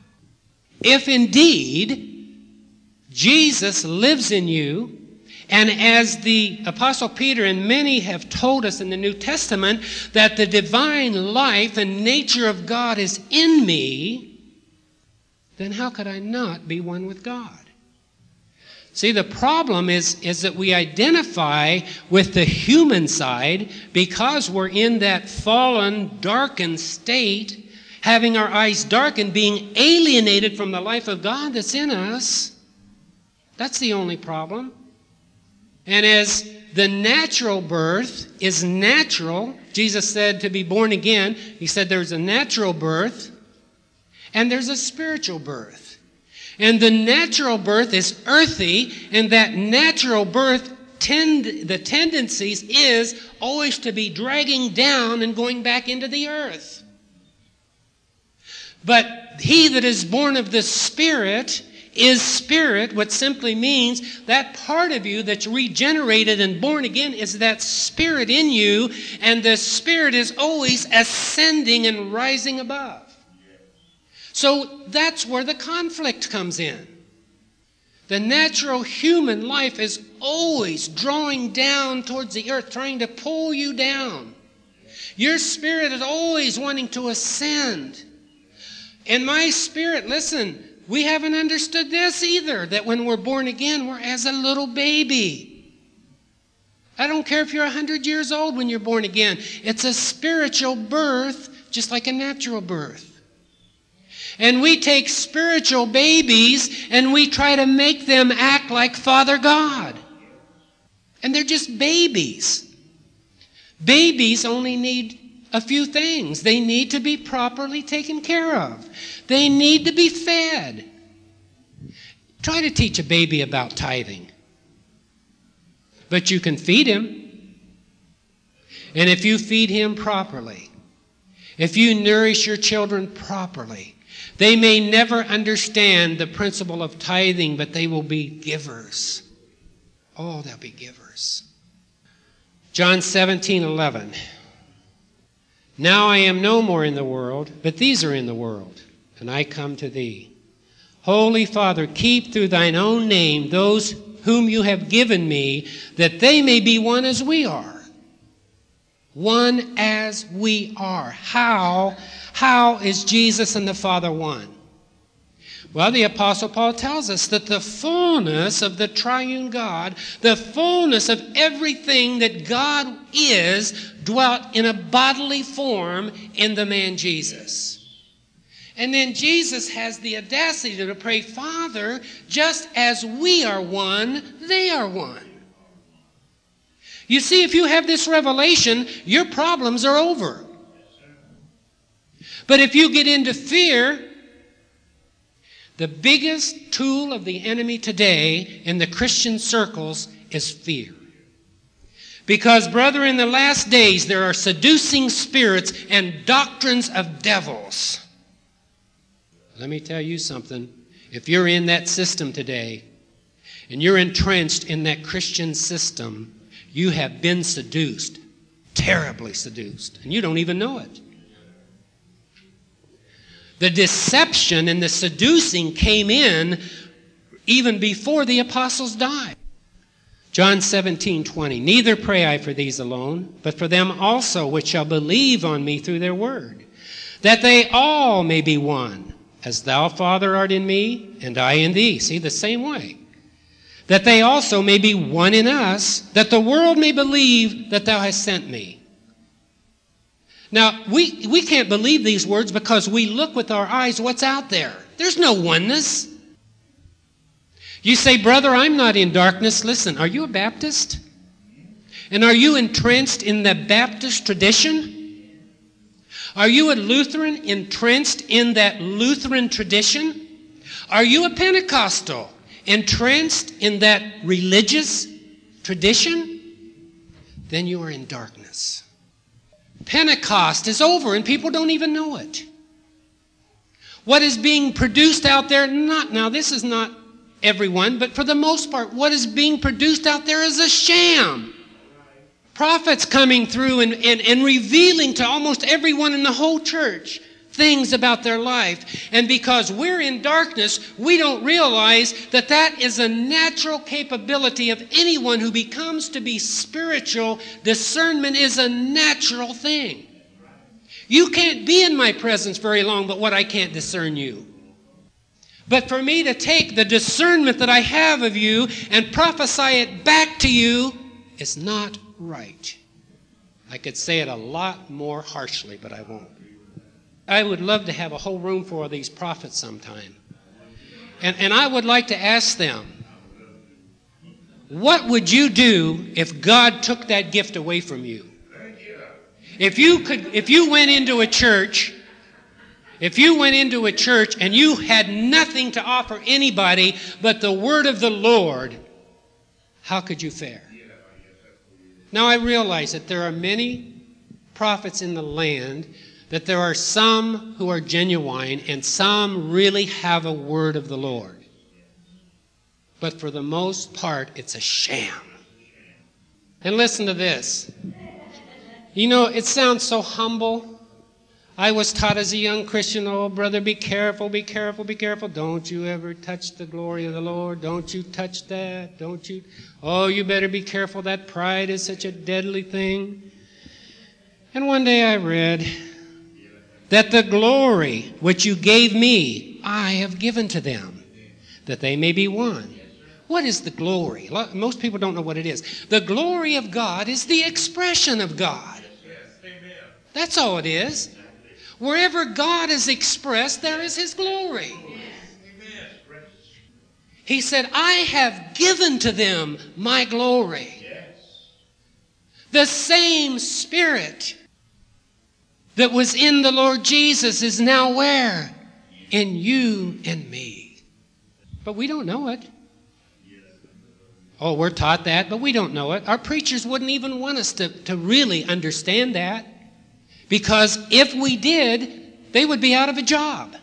if indeed Jesus lives in you, and as the Apostle Peter and many have told us in the New Testament, that the divine life and nature of God is in me, then how could I not be one with God? See, the problem is, is that we identify with the human side because we're in that fallen, darkened state, having our eyes darkened, being alienated from the life of God that's in us. That's the only problem. And as the natural birth is natural, Jesus said to be born again, he said there's a natural birth and there's a spiritual birth. And the natural birth is earthy, and that natural birth, tend, the tendencies is always to be dragging down and going back into the earth. But he that is born of the Spirit is spirit, which simply means that part of you that's regenerated and born again is that spirit in you, and the spirit is always ascending and rising above. So that's where the conflict comes in. The natural human life is always drawing down towards the earth, trying to pull you down. Your spirit is always wanting to ascend. And my spirit, listen, we haven't understood this either, that when we're born again, we're as a little baby. I don't care if you're one hundred years old when you're born again. It's a spiritual birth, just like a natural birth. And we take spiritual babies and we try to make them act like Father God. And they're just babies. Babies only need a few things. They need to be properly taken care of. They need to be fed. Try to teach a baby about tithing. But you can feed him. And if you feed him properly, if you nourish your children properly, they may never understand the principle of tithing, but they will be givers. Oh, they'll be givers. John seventeen eleven. Now I am no more in the world, but these are in the world, and I come to thee. Holy Father, keep through thine own name those whom you have given me, that they may be one as we are. One as we are. How? How is Jesus and the Father one? Well, the Apostle Paul tells us that the fullness of the triune God, the fullness of everything that God is, dwelt in a bodily form in the man Jesus. And then Jesus has the audacity to pray, Father, just as we are one, they are one. You see, if you have this revelation, your problems are over. But if you get into fear, the biggest tool of the enemy today in the Christian circles is fear. Because, brother, in the last days there are seducing spirits and doctrines of devils. Let me tell you something. If you're in that system today, and you're entrenched in that Christian system, you have been seduced, terribly seduced, and you don't even know it. The deception and the seducing came in even before the apostles died. John seventeen twenty. Neither pray I for these alone, but for them also which shall believe on me through their word, that they all may be one, as thou, Father, art in me, and I in thee. See, the same way. That they also may be one in us, that the world may believe that thou hast sent me. Now, we, we can't believe these words because we look with our eyes what's out there. There's no oneness. You say, brother, I'm not in darkness. Listen, are you a Baptist? And are you entrenched in the Baptist tradition? Are you a Lutheran entrenched in that Lutheran tradition? Are you a Pentecostal entrenched in that religious tradition? Then you are in darkness. Pentecost is over and people don't even know it. What is being produced out there, not now this is not everyone, but for the most part, what is being produced out there is a sham. Prophets coming through and, and, and revealing to almost everyone in the whole church things about their life. And because we're in darkness, we don't realize that that is a natural capability of anyone who becomes to be spiritual. Discernment is a natural thing. You can't be in my presence very long, but what I can't discern you. But for me to take the discernment that I have of you and prophesy it back to you is not right. I could say it a lot more harshly, but I won't. I would love to have a whole room full of these prophets sometime. And, and I would like to ask them, what would you do if God took that gift away from you? If you could, if you went into a church, if you went into a church and you had nothing to offer anybody but the word of the Lord, how could you fare? Now I realize that there are many prophets in the land, that there are some who are genuine and some really have a word of the Lord. but for the most part, it's a sham. And listen to this. You know, it sounds so humble. I was taught as a young Christian, oh, brother, be careful, be careful, be careful. Don't you ever touch the glory of the Lord. Don't you touch that. Don't you. Oh, you better be careful. That pride is such a deadly thing. And one day I read that the glory which you gave me, I have given to them, that they may be one. What is the glory? Most people don't know what it is. The glory of God is the expression of God. That's all it is. Wherever God is expressed, there is His glory. He said, I have given to them my glory. The same Spirit that was in the Lord Jesus is now where? In you and me. But we don't know it. Oh, we're taught that, but we don't know it. Our preachers wouldn't even want us to, to really understand that. Because if we did, they would be out of a job.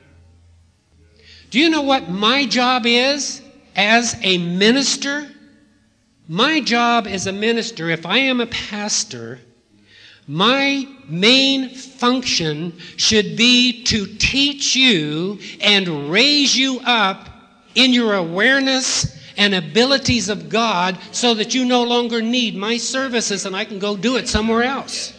Do you know what my job is as a minister? My job as a minister, if I am a pastor, my main function should be to teach you and raise you up in your awareness and abilities of God so that you no longer need my services and I can go do it somewhere else.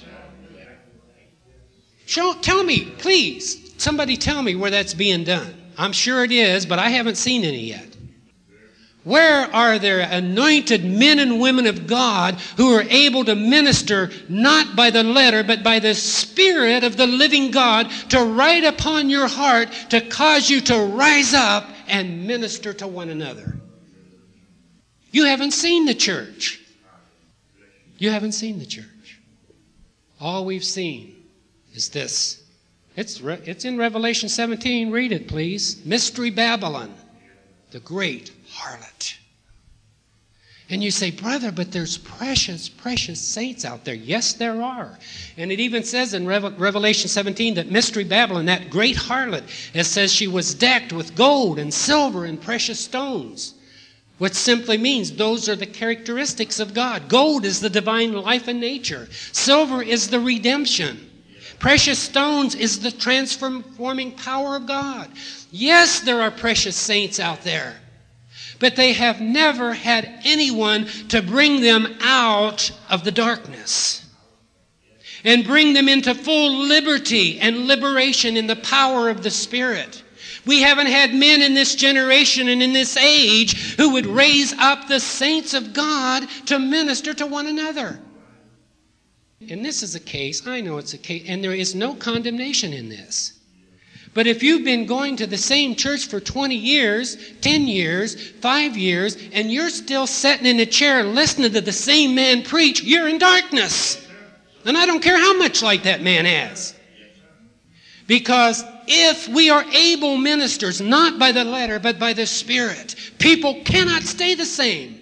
Show, tell me, please, somebody tell me where that's being done. I'm sure it is, but I haven't seen any yet. Where are there anointed men and women of God who are able to minister not by the letter, but by the Spirit of the living God to write upon your heart to cause you to rise up and minister to one another? You haven't seen the church. You haven't seen the church. All we've seen is this. It's, re- it's in Revelation seventeen. Read it, please. Mystery Babylon, the great harlot. And you say, brother, but there's precious, precious saints out there. Yes, there are. And it even says in Re- Revelation seventeen that Mystery Babylon, that great harlot, it says she was decked with gold and silver and precious stones. Which simply means those are the characteristics of God. Gold is the divine life and nature. Silver is the redemption. Precious stones is the transforming power of God. Yes, there are precious saints out there. But they have never had anyone to bring them out of the darkness and bring them into full liberty and liberation in the power of the Spirit. We haven't had men in this generation and in this age who would raise up the saints of God to minister to one another. And this is a case, I know it's a case, and there is no condemnation in this. But if you've been going to the same church for twenty years, ten years, five years, and you're still sitting in a chair listening to the same man preach, you're in darkness. And I don't care how much light that man has. Because if we are able ministers, not by the letter, but by the Spirit, people cannot stay the same.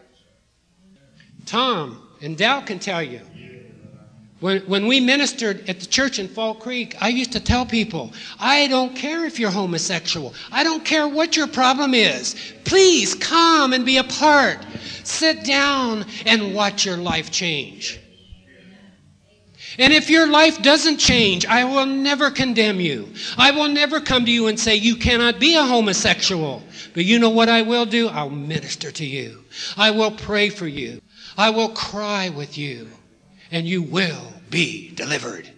Tom and Dal can tell you. When, when we ministered at the church in Fall Creek, I used to tell people, I don't care if you're homosexual. I don't care what your problem is. Please come and be a part. Sit down and watch your life change. And if your life doesn't change, I will never condemn you. I will never come to you and say you cannot be a homosexual. But you know what I will do? I'll minister to you. I will pray for you. I will cry with you. And you will be delivered.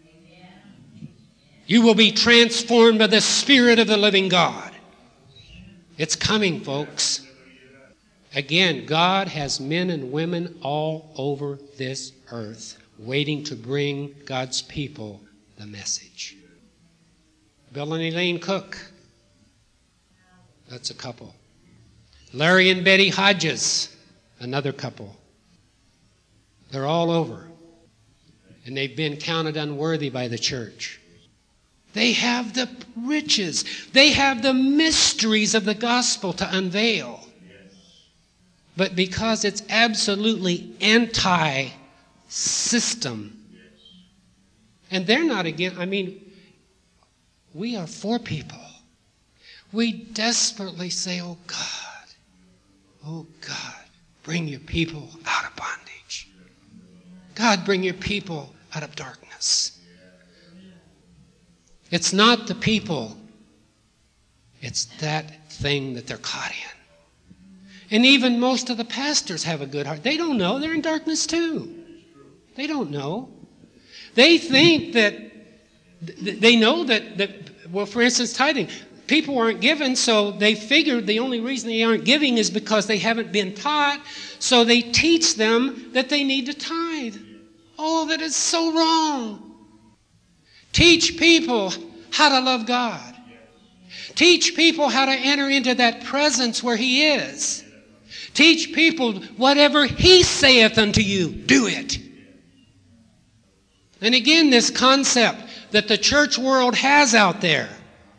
You will be transformed by the Spirit of the living God. It's coming, folks. Again, God has men and women all over this earth waiting to bring God's people the message. Bill and Elaine Cook. That's a couple. Larry and Betty Hodges. Another couple. They're all over. And they've been counted unworthy by the church. They have the riches. They have the mysteries of the gospel to unveil. But because it's absolutely anti-system, and they're not again, I mean, we are for people. We desperately say, oh God, Oh God, bring your people out of bondage. God, bring your people out of darkness. It's not the people. It's that thing that they're caught in. And even most of the pastors have a good heart. They don't know. They're in darkness too. They don't know. They think that, they know that, that well, for instance, tithing. People aren't given, so they figured the only reason they aren't giving is because they haven't been taught. So they teach them that they need to tithe. Oh, that is so wrong. Teach people how to love God. Teach people how to enter into that presence where He is. Teach people whatever He saith unto you, do it. And again, this concept that the church world has out there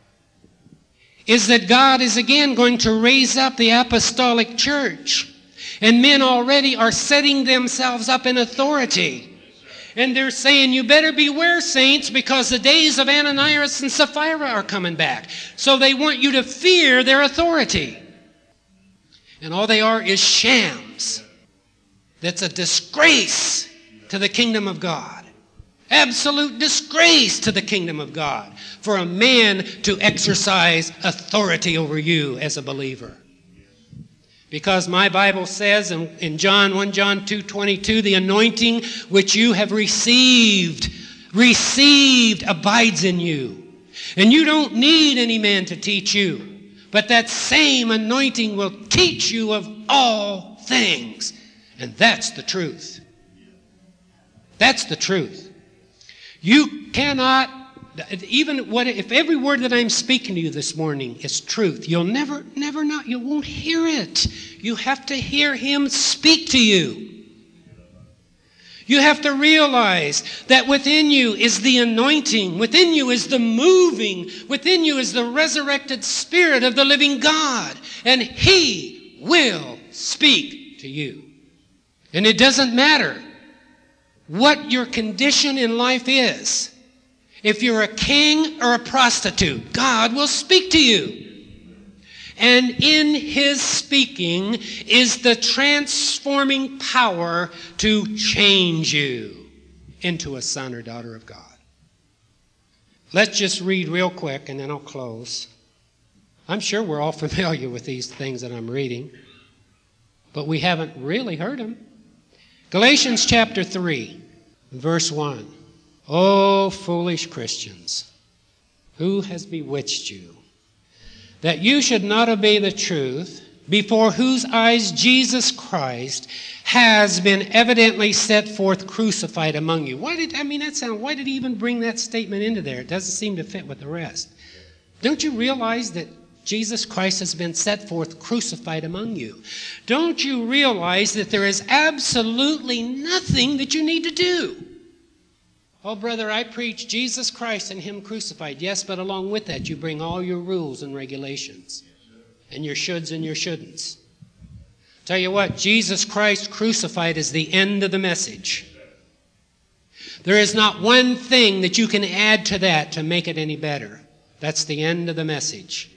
is that God is again going to raise up the apostolic church. And men already are setting themselves up in authority. And they're saying, you better beware, saints, because the days of Ananias and Sapphira are coming back. So they want you to fear their authority. And all they are is shams. That's a disgrace to the kingdom of God. Absolute disgrace to the kingdom of God for a man to exercise authority over you as a believer. Because my Bible says in, in John, First John two twenty-two, the anointing which you have received, received abides in you. And you don't need any man to teach you. But that same anointing will teach you of all things. And that's the truth. That's the truth. You cannot, even what if every word that I'm speaking to you this morning is truth, you'll never, never know, you won't hear it. You have to hear Him speak to you. You have to realize that within you is the anointing, within you is the moving, within you is the resurrected Spirit of the living God, and He will speak to you. And it doesn't matter what your condition in life is. If you're a king or a prostitute, God will speak to you. And in His speaking is the transforming power to change you into a son or daughter of God. Let's just read real quick and then I'll close. I'm sure we're all familiar with these things that I'm reading, but we haven't really heard them. Galatians chapter three, verse one. Oh, foolish Christians, who has bewitched you, that you should not obey the truth, before whose eyes Jesus Christ has been evidently set forth crucified among you. Why did, I mean, that sound, why did he even bring that statement into there? It doesn't seem to fit with the rest. Don't you realize that Jesus Christ has been set forth crucified among you? Don't you realize that there is absolutely nothing that you need to do? Oh, brother, I preach Jesus Christ and Him crucified. Yes, but along with that, you bring all your rules and regulations and your shoulds and your shouldn'ts. Tell you what, Jesus Christ crucified is the end of the message. There is not one thing that you can add to that to make it any better. That's the end of the message.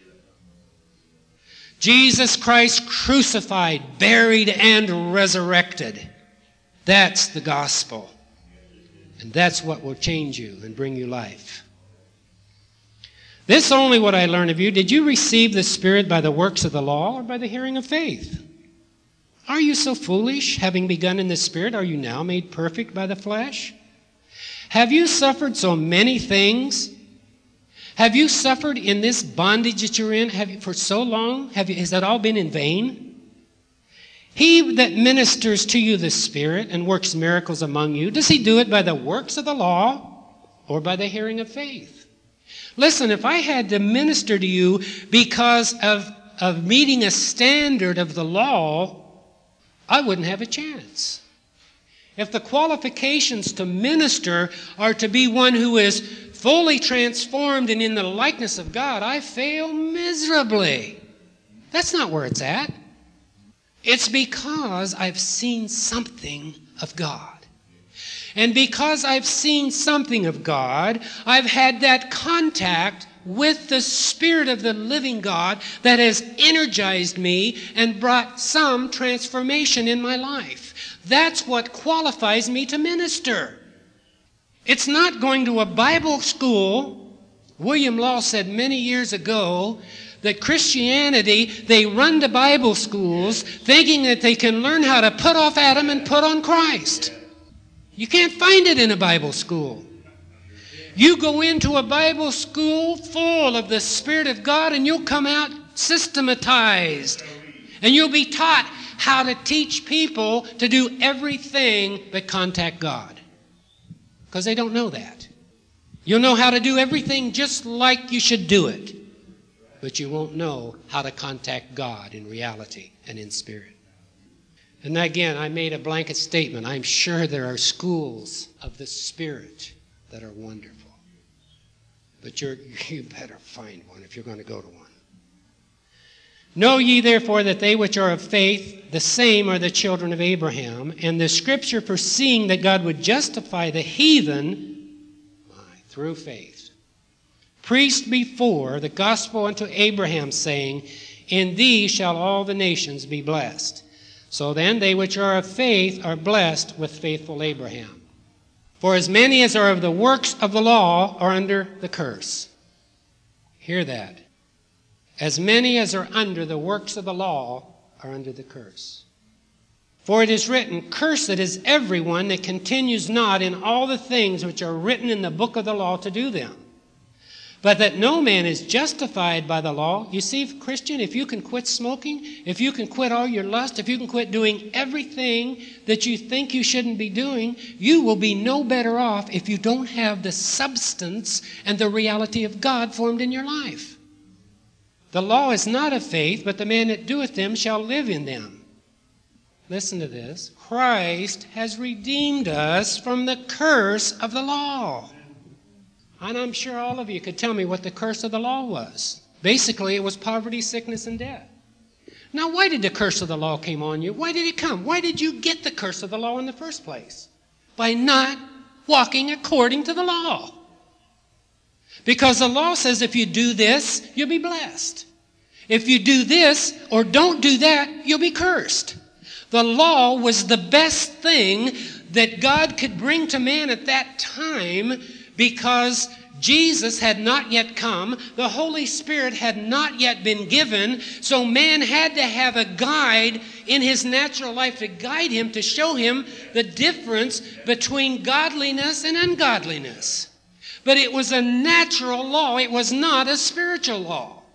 Jesus Christ crucified, buried, and resurrected. That's the gospel. And that's what will change you and bring you life. This only what I learned of you. Did you receive the Spirit by the works of the law or by the hearing of faith? Are you so foolish? Having begun in the Spirit, are you now made perfect by the flesh? Have you suffered so many things? Have you suffered in this bondage that you're in have you, for so long? Have you, has that all been in vain? He that ministers to you the Spirit and works miracles among you, does he do it by the works of the law or by the hearing of faith? Listen, if I had to minister to you because of, of meeting a standard of the law, I wouldn't have a chance. If the qualifications to minister are to be one who is fully transformed and in the likeness of God, I fail miserably. That's not where it's at. It's because I've seen something of God. And because I've seen something of God, I've had that contact with the Spirit of the living God that has energized me and brought some transformation in my life. That's what qualifies me to minister. It's not going to a Bible school. William Law said many years ago that Christianity, they run to Bible schools thinking that they can learn how to put off Adam and put on Christ. You can't find it in a Bible school. You go into a Bible school full of the Spirit of God and you'll come out systematized. And you'll be taught how to teach people to do everything but contact God. Because they don't know that. You'll know how to do everything just like you should do it. But you won't know how to contact God in reality and in spirit. And again, I made a blanket statement. I'm sure there are schools of the Spirit that are wonderful. But you're, you better find one if you're going to go to one. Know ye therefore that they which are of faith, the same are the children of Abraham. And the Scripture, foreseeing that God would justify the heathen through faith, preached before the gospel unto Abraham, saying, in thee shall all the nations be blessed. So then they which are of faith are blessed with faithful Abraham. For as many as are of the works of the law are under the curse. Hear that. As many as are under the works of the law are under the curse. For it is written, cursed is everyone that continues not in all the things which are written in the book of the law to do them. But that no man is justified by the law. You see, Christian, if you can quit smoking, if you can quit all your lust, if you can quit doing everything that you think you shouldn't be doing, you will be no better off if you don't have the substance and the reality of God formed in your life. The law is not of faith, but the man that doeth them shall live in them. Listen to this. Christ has redeemed us from the curse of the law. And I'm sure all of you could tell me what the curse of the law was. Basically, it was poverty, sickness, and death. Now, why did the curse of the law come on you? Why did it come? Why did you get the curse of the law in the first place? By not walking according to the law. Because the law says if you do this, you'll be blessed. If you do this or don't do that, you'll be cursed. The law was the best thing that God could bring to man at that time, because Jesus had not yet come. The Holy Spirit had not yet been given. So man had to have a guide in his natural life to guide him, to show him the difference between godliness and ungodliness. But it was a natural law. It was not a spiritual law.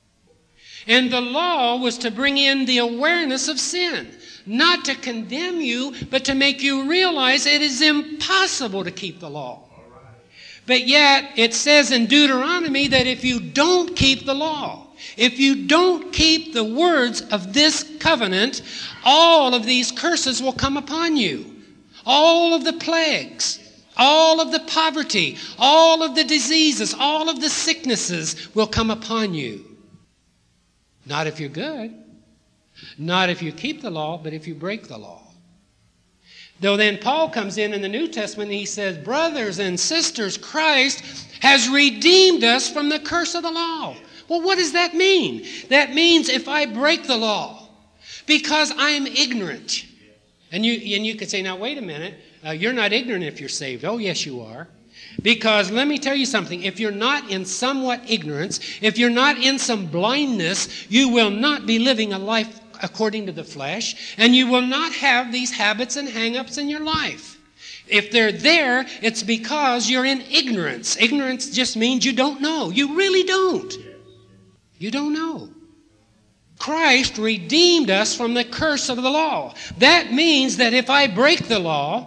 And the law was to bring in the awareness of sin. Not to condemn you, but to make you realize it is impossible to keep the law. But yet, it says in Deuteronomy that if you don't keep the law, if you don't keep the words of this covenant, all of these curses will come upon you. All of the plagues, all of the poverty, all of the diseases, all of the sicknesses will come upon you. Not if you're good, not if you keep the law, but if you break the law. Though then Paul comes in in the New Testament and he says, brothers and sisters, Christ has redeemed us from the curse of the law. Well, what does that mean? That means if I break the law because I am ignorant. And you, and you could say, now wait a minute, uh, you're not ignorant if you're saved. Oh, yes, you are. Because let me tell you something, if you're not in somewhat ignorance, if you're not in some blindness, you will not be living a life according to the flesh, and you will not have these habits and hang-ups in your life. If they're there, it's because you're in ignorance. Ignorance just means you don't know. You really don't. You don't know. Christ redeemed us from the curse of the law. That means that if I break the law,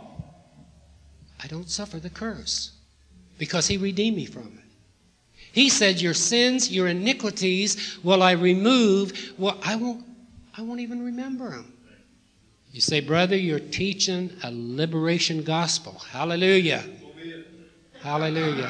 I don't suffer the curse because he redeemed me from it. He said, your sins, your iniquities will I remove. Well, I won't I won't even remember them. You say, brother, you're teaching a liberation gospel. Hallelujah. Hallelujah.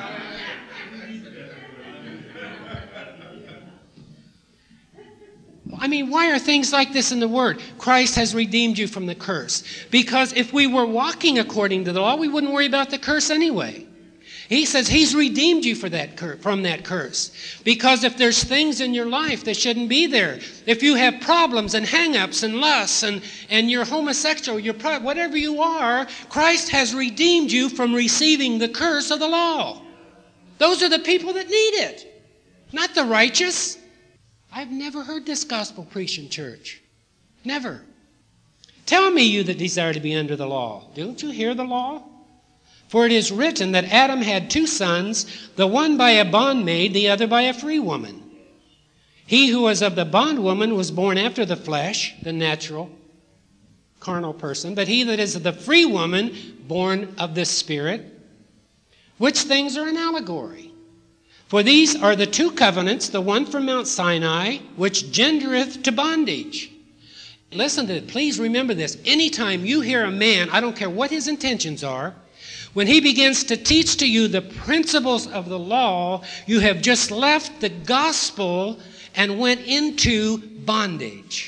I mean, why are things like this in the Word? Christ has redeemed you from the curse. Because if we were walking according to the law, we wouldn't worry about the curse anyway. He says he's redeemed you for that cur- from that curse. Because if there's things in your life that shouldn't be there, if you have problems and hang-ups and lusts and, and you're homosexual, you're pro- whatever you are, Christ has redeemed you from receiving the curse of the law. Those are the people that need it, not the righteous. I've never heard this gospel preached in church. Never. Tell me, you that desire to be under the law. Don't you hear the law? For it is written that Adam had two sons, the one by a bondmaid, the other by a free woman. He who was of the bondwoman was born after the flesh, the natural, carnal person, but he that is of the free woman, born of the Spirit. Which things are an allegory? For these are the two covenants, the one from Mount Sinai, which gendereth to bondage. Listen to it. Please remember this. Anytime you hear a man, I don't care what his intentions are, when he begins to teach to you the principles of the law, you have just left the gospel and went into bondage.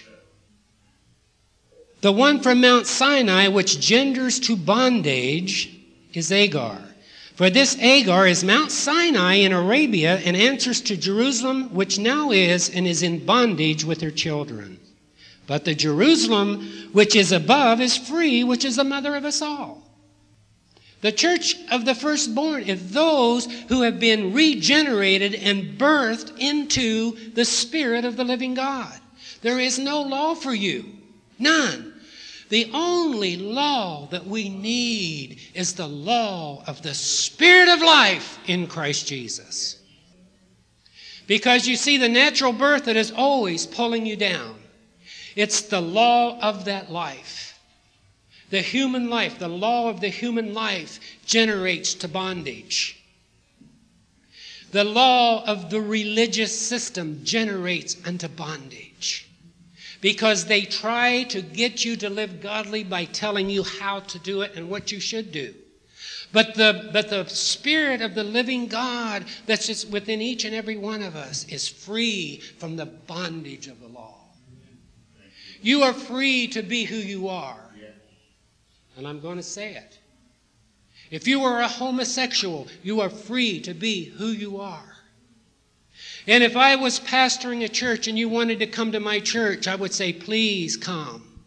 The one from Mount Sinai, which genders to bondage, is Agar. For this Agar is Mount Sinai in Arabia and answers to Jerusalem, which now is and is in bondage with her children. But the Jerusalem which is above is free, which is the mother of us all. The church of the firstborn is those who have been regenerated and birthed into the Spirit of the living God. There is no law for you. None. The only law that we need is the law of the Spirit of life in Christ Jesus. Because you see, the natural birth that is always pulling you down. It's the law of that life. The human life, the law of the human life generates to bondage. The law of the religious system generates unto bondage. Because they try to get you to live godly by telling you how to do it and what you should do. But the, but the Spirit of the living God that's just within each and every one of us is free from the bondage of the law. You are free to be who you are. And I'm going to say it. If you are a homosexual, you are free to be who you are. And if I was pastoring a church and you wanted to come to my church, I would say, please come.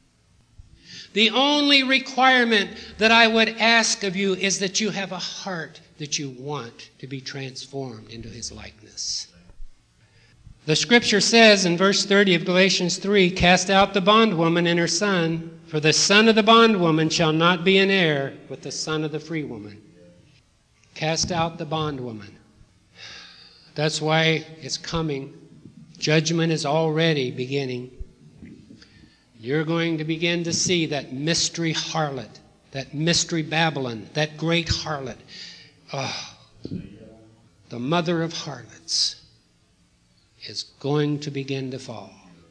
The only requirement that I would ask of you is that you have a heart that you want to be transformed into His likeness. The scripture says in verse thirty of Galatians three, cast out the bondwoman and her son, for the son of the bondwoman shall not be an heir with the son of the free woman. Cast out the bondwoman. That's why it's coming. Judgment is already beginning. You're going to begin to see that mystery harlot, that mystery Babylon, that great harlot. Oh, the mother of harlots is going to begin to fall.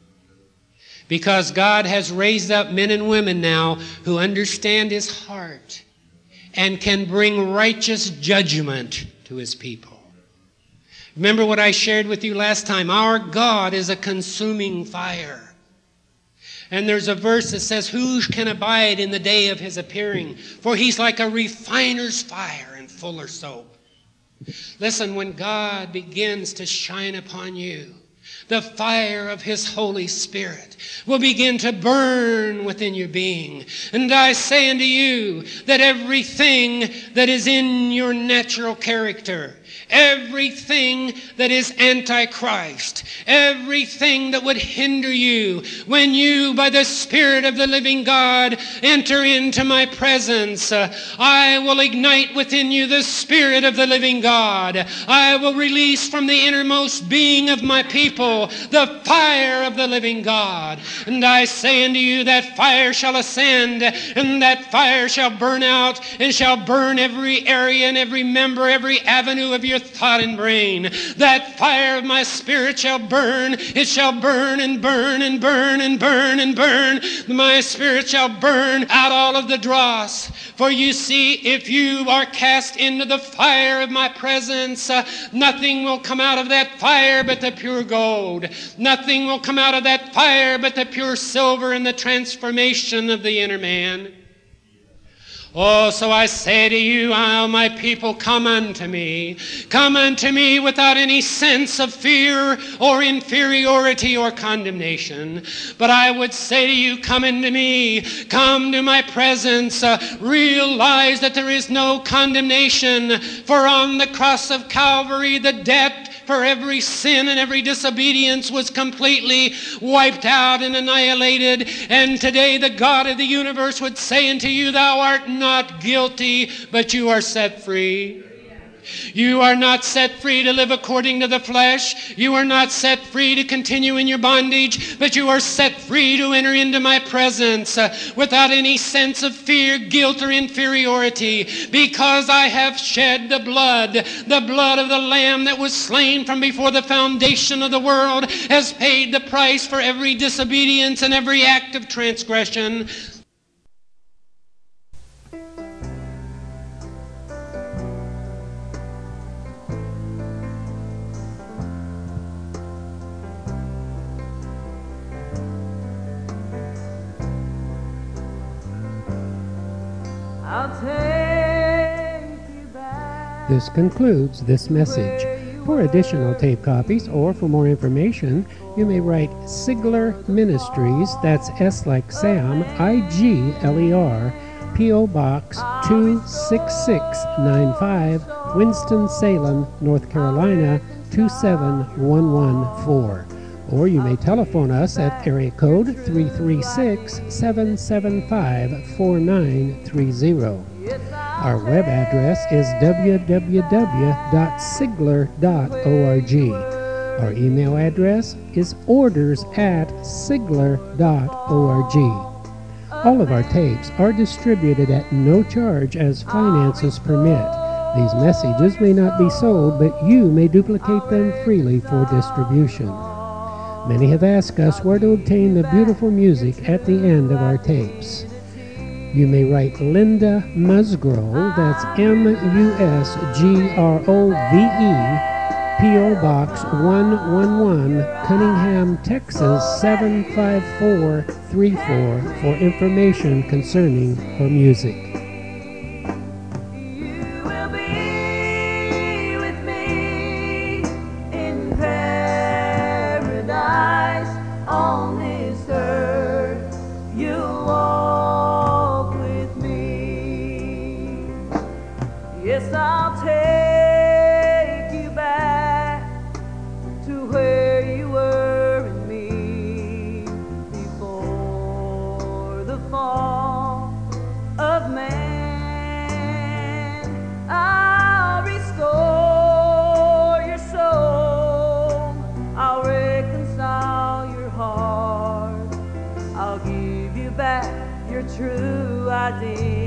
Because God has raised up men and women now who understand His heart and can bring righteous judgment to His people. Remember what I shared with you last time. Our God is a consuming fire. And there's a verse that says, who can abide in the day of His appearing? For He's like a refiner's fire in fuller's soap. Listen, when God begins to shine upon you, the fire of His Holy Spirit will begin to burn within your being. And I say unto you that everything that is in your natural character, everything that is antichrist, everything that would hinder you, when you, by the Spirit of the living God, enter into my presence, uh, I will ignite within you the Spirit of the living God. I will release from the innermost being of my people the fire of the living God. And I say unto you, that fire shall ascend, and that fire shall burn out, and shall burn every area and every member, every avenue of your thought and brain. That fire of my Spirit shall burn. It shall burn and burn and burn and burn and burn. My Spirit shall burn out all of the dross. For you see, if you are cast into the fire of my presence, uh, nothing will come out of that fire but the pure gold. Nothing will come out of that fire but the pure silver and the transformation of the inner man. Oh, so I say to you, oh, my people, come unto me. Come unto me without any sense of fear or inferiority or condemnation. But I would say to you, come unto me. Come to my presence. Uh, realize that there is no condemnation. For on the cross of Calvary, the debt for every sin and every disobedience was completely wiped out and annihilated. And today the God of the universe would say unto you, thou art not guilty, but you are set free. You are not set free to live according to the flesh. You are not set free to continue in your bondage, but you are set free to enter into my presence uh, without any sense of fear, guilt, or inferiority, because I have shed the blood, the blood of the Lamb that was slain from before the foundation of the world, has paid the price for every disobedience and every act of transgression. This concludes this message. For additional tape copies or for more information, you may write Sigler Ministries, that's S like Sam, I G L E R, P O Box two six six nine five, Winston-Salem, North Carolina two seven one one four. Or you may telephone us at area code three three six, seven seven five, four nine three zero. Our web address is w w w dot sigler dot org. Our email address is orders at sigler dot org. All of our tapes are distributed at no charge as finances permit. These messages may not be sold, but you may duplicate them freely for distribution. Many have asked us where to obtain the beautiful music at the end of our tapes. You may write Linda Musgrove, that's M U S G R O V E, P O Box one one one, Cunningham, Texas seven five four three four for information concerning her music. Yes, I'll take you back to where you were and me before the fall of man. I'll restore your soul. I'll reconcile your heart. I'll give you back your true identity.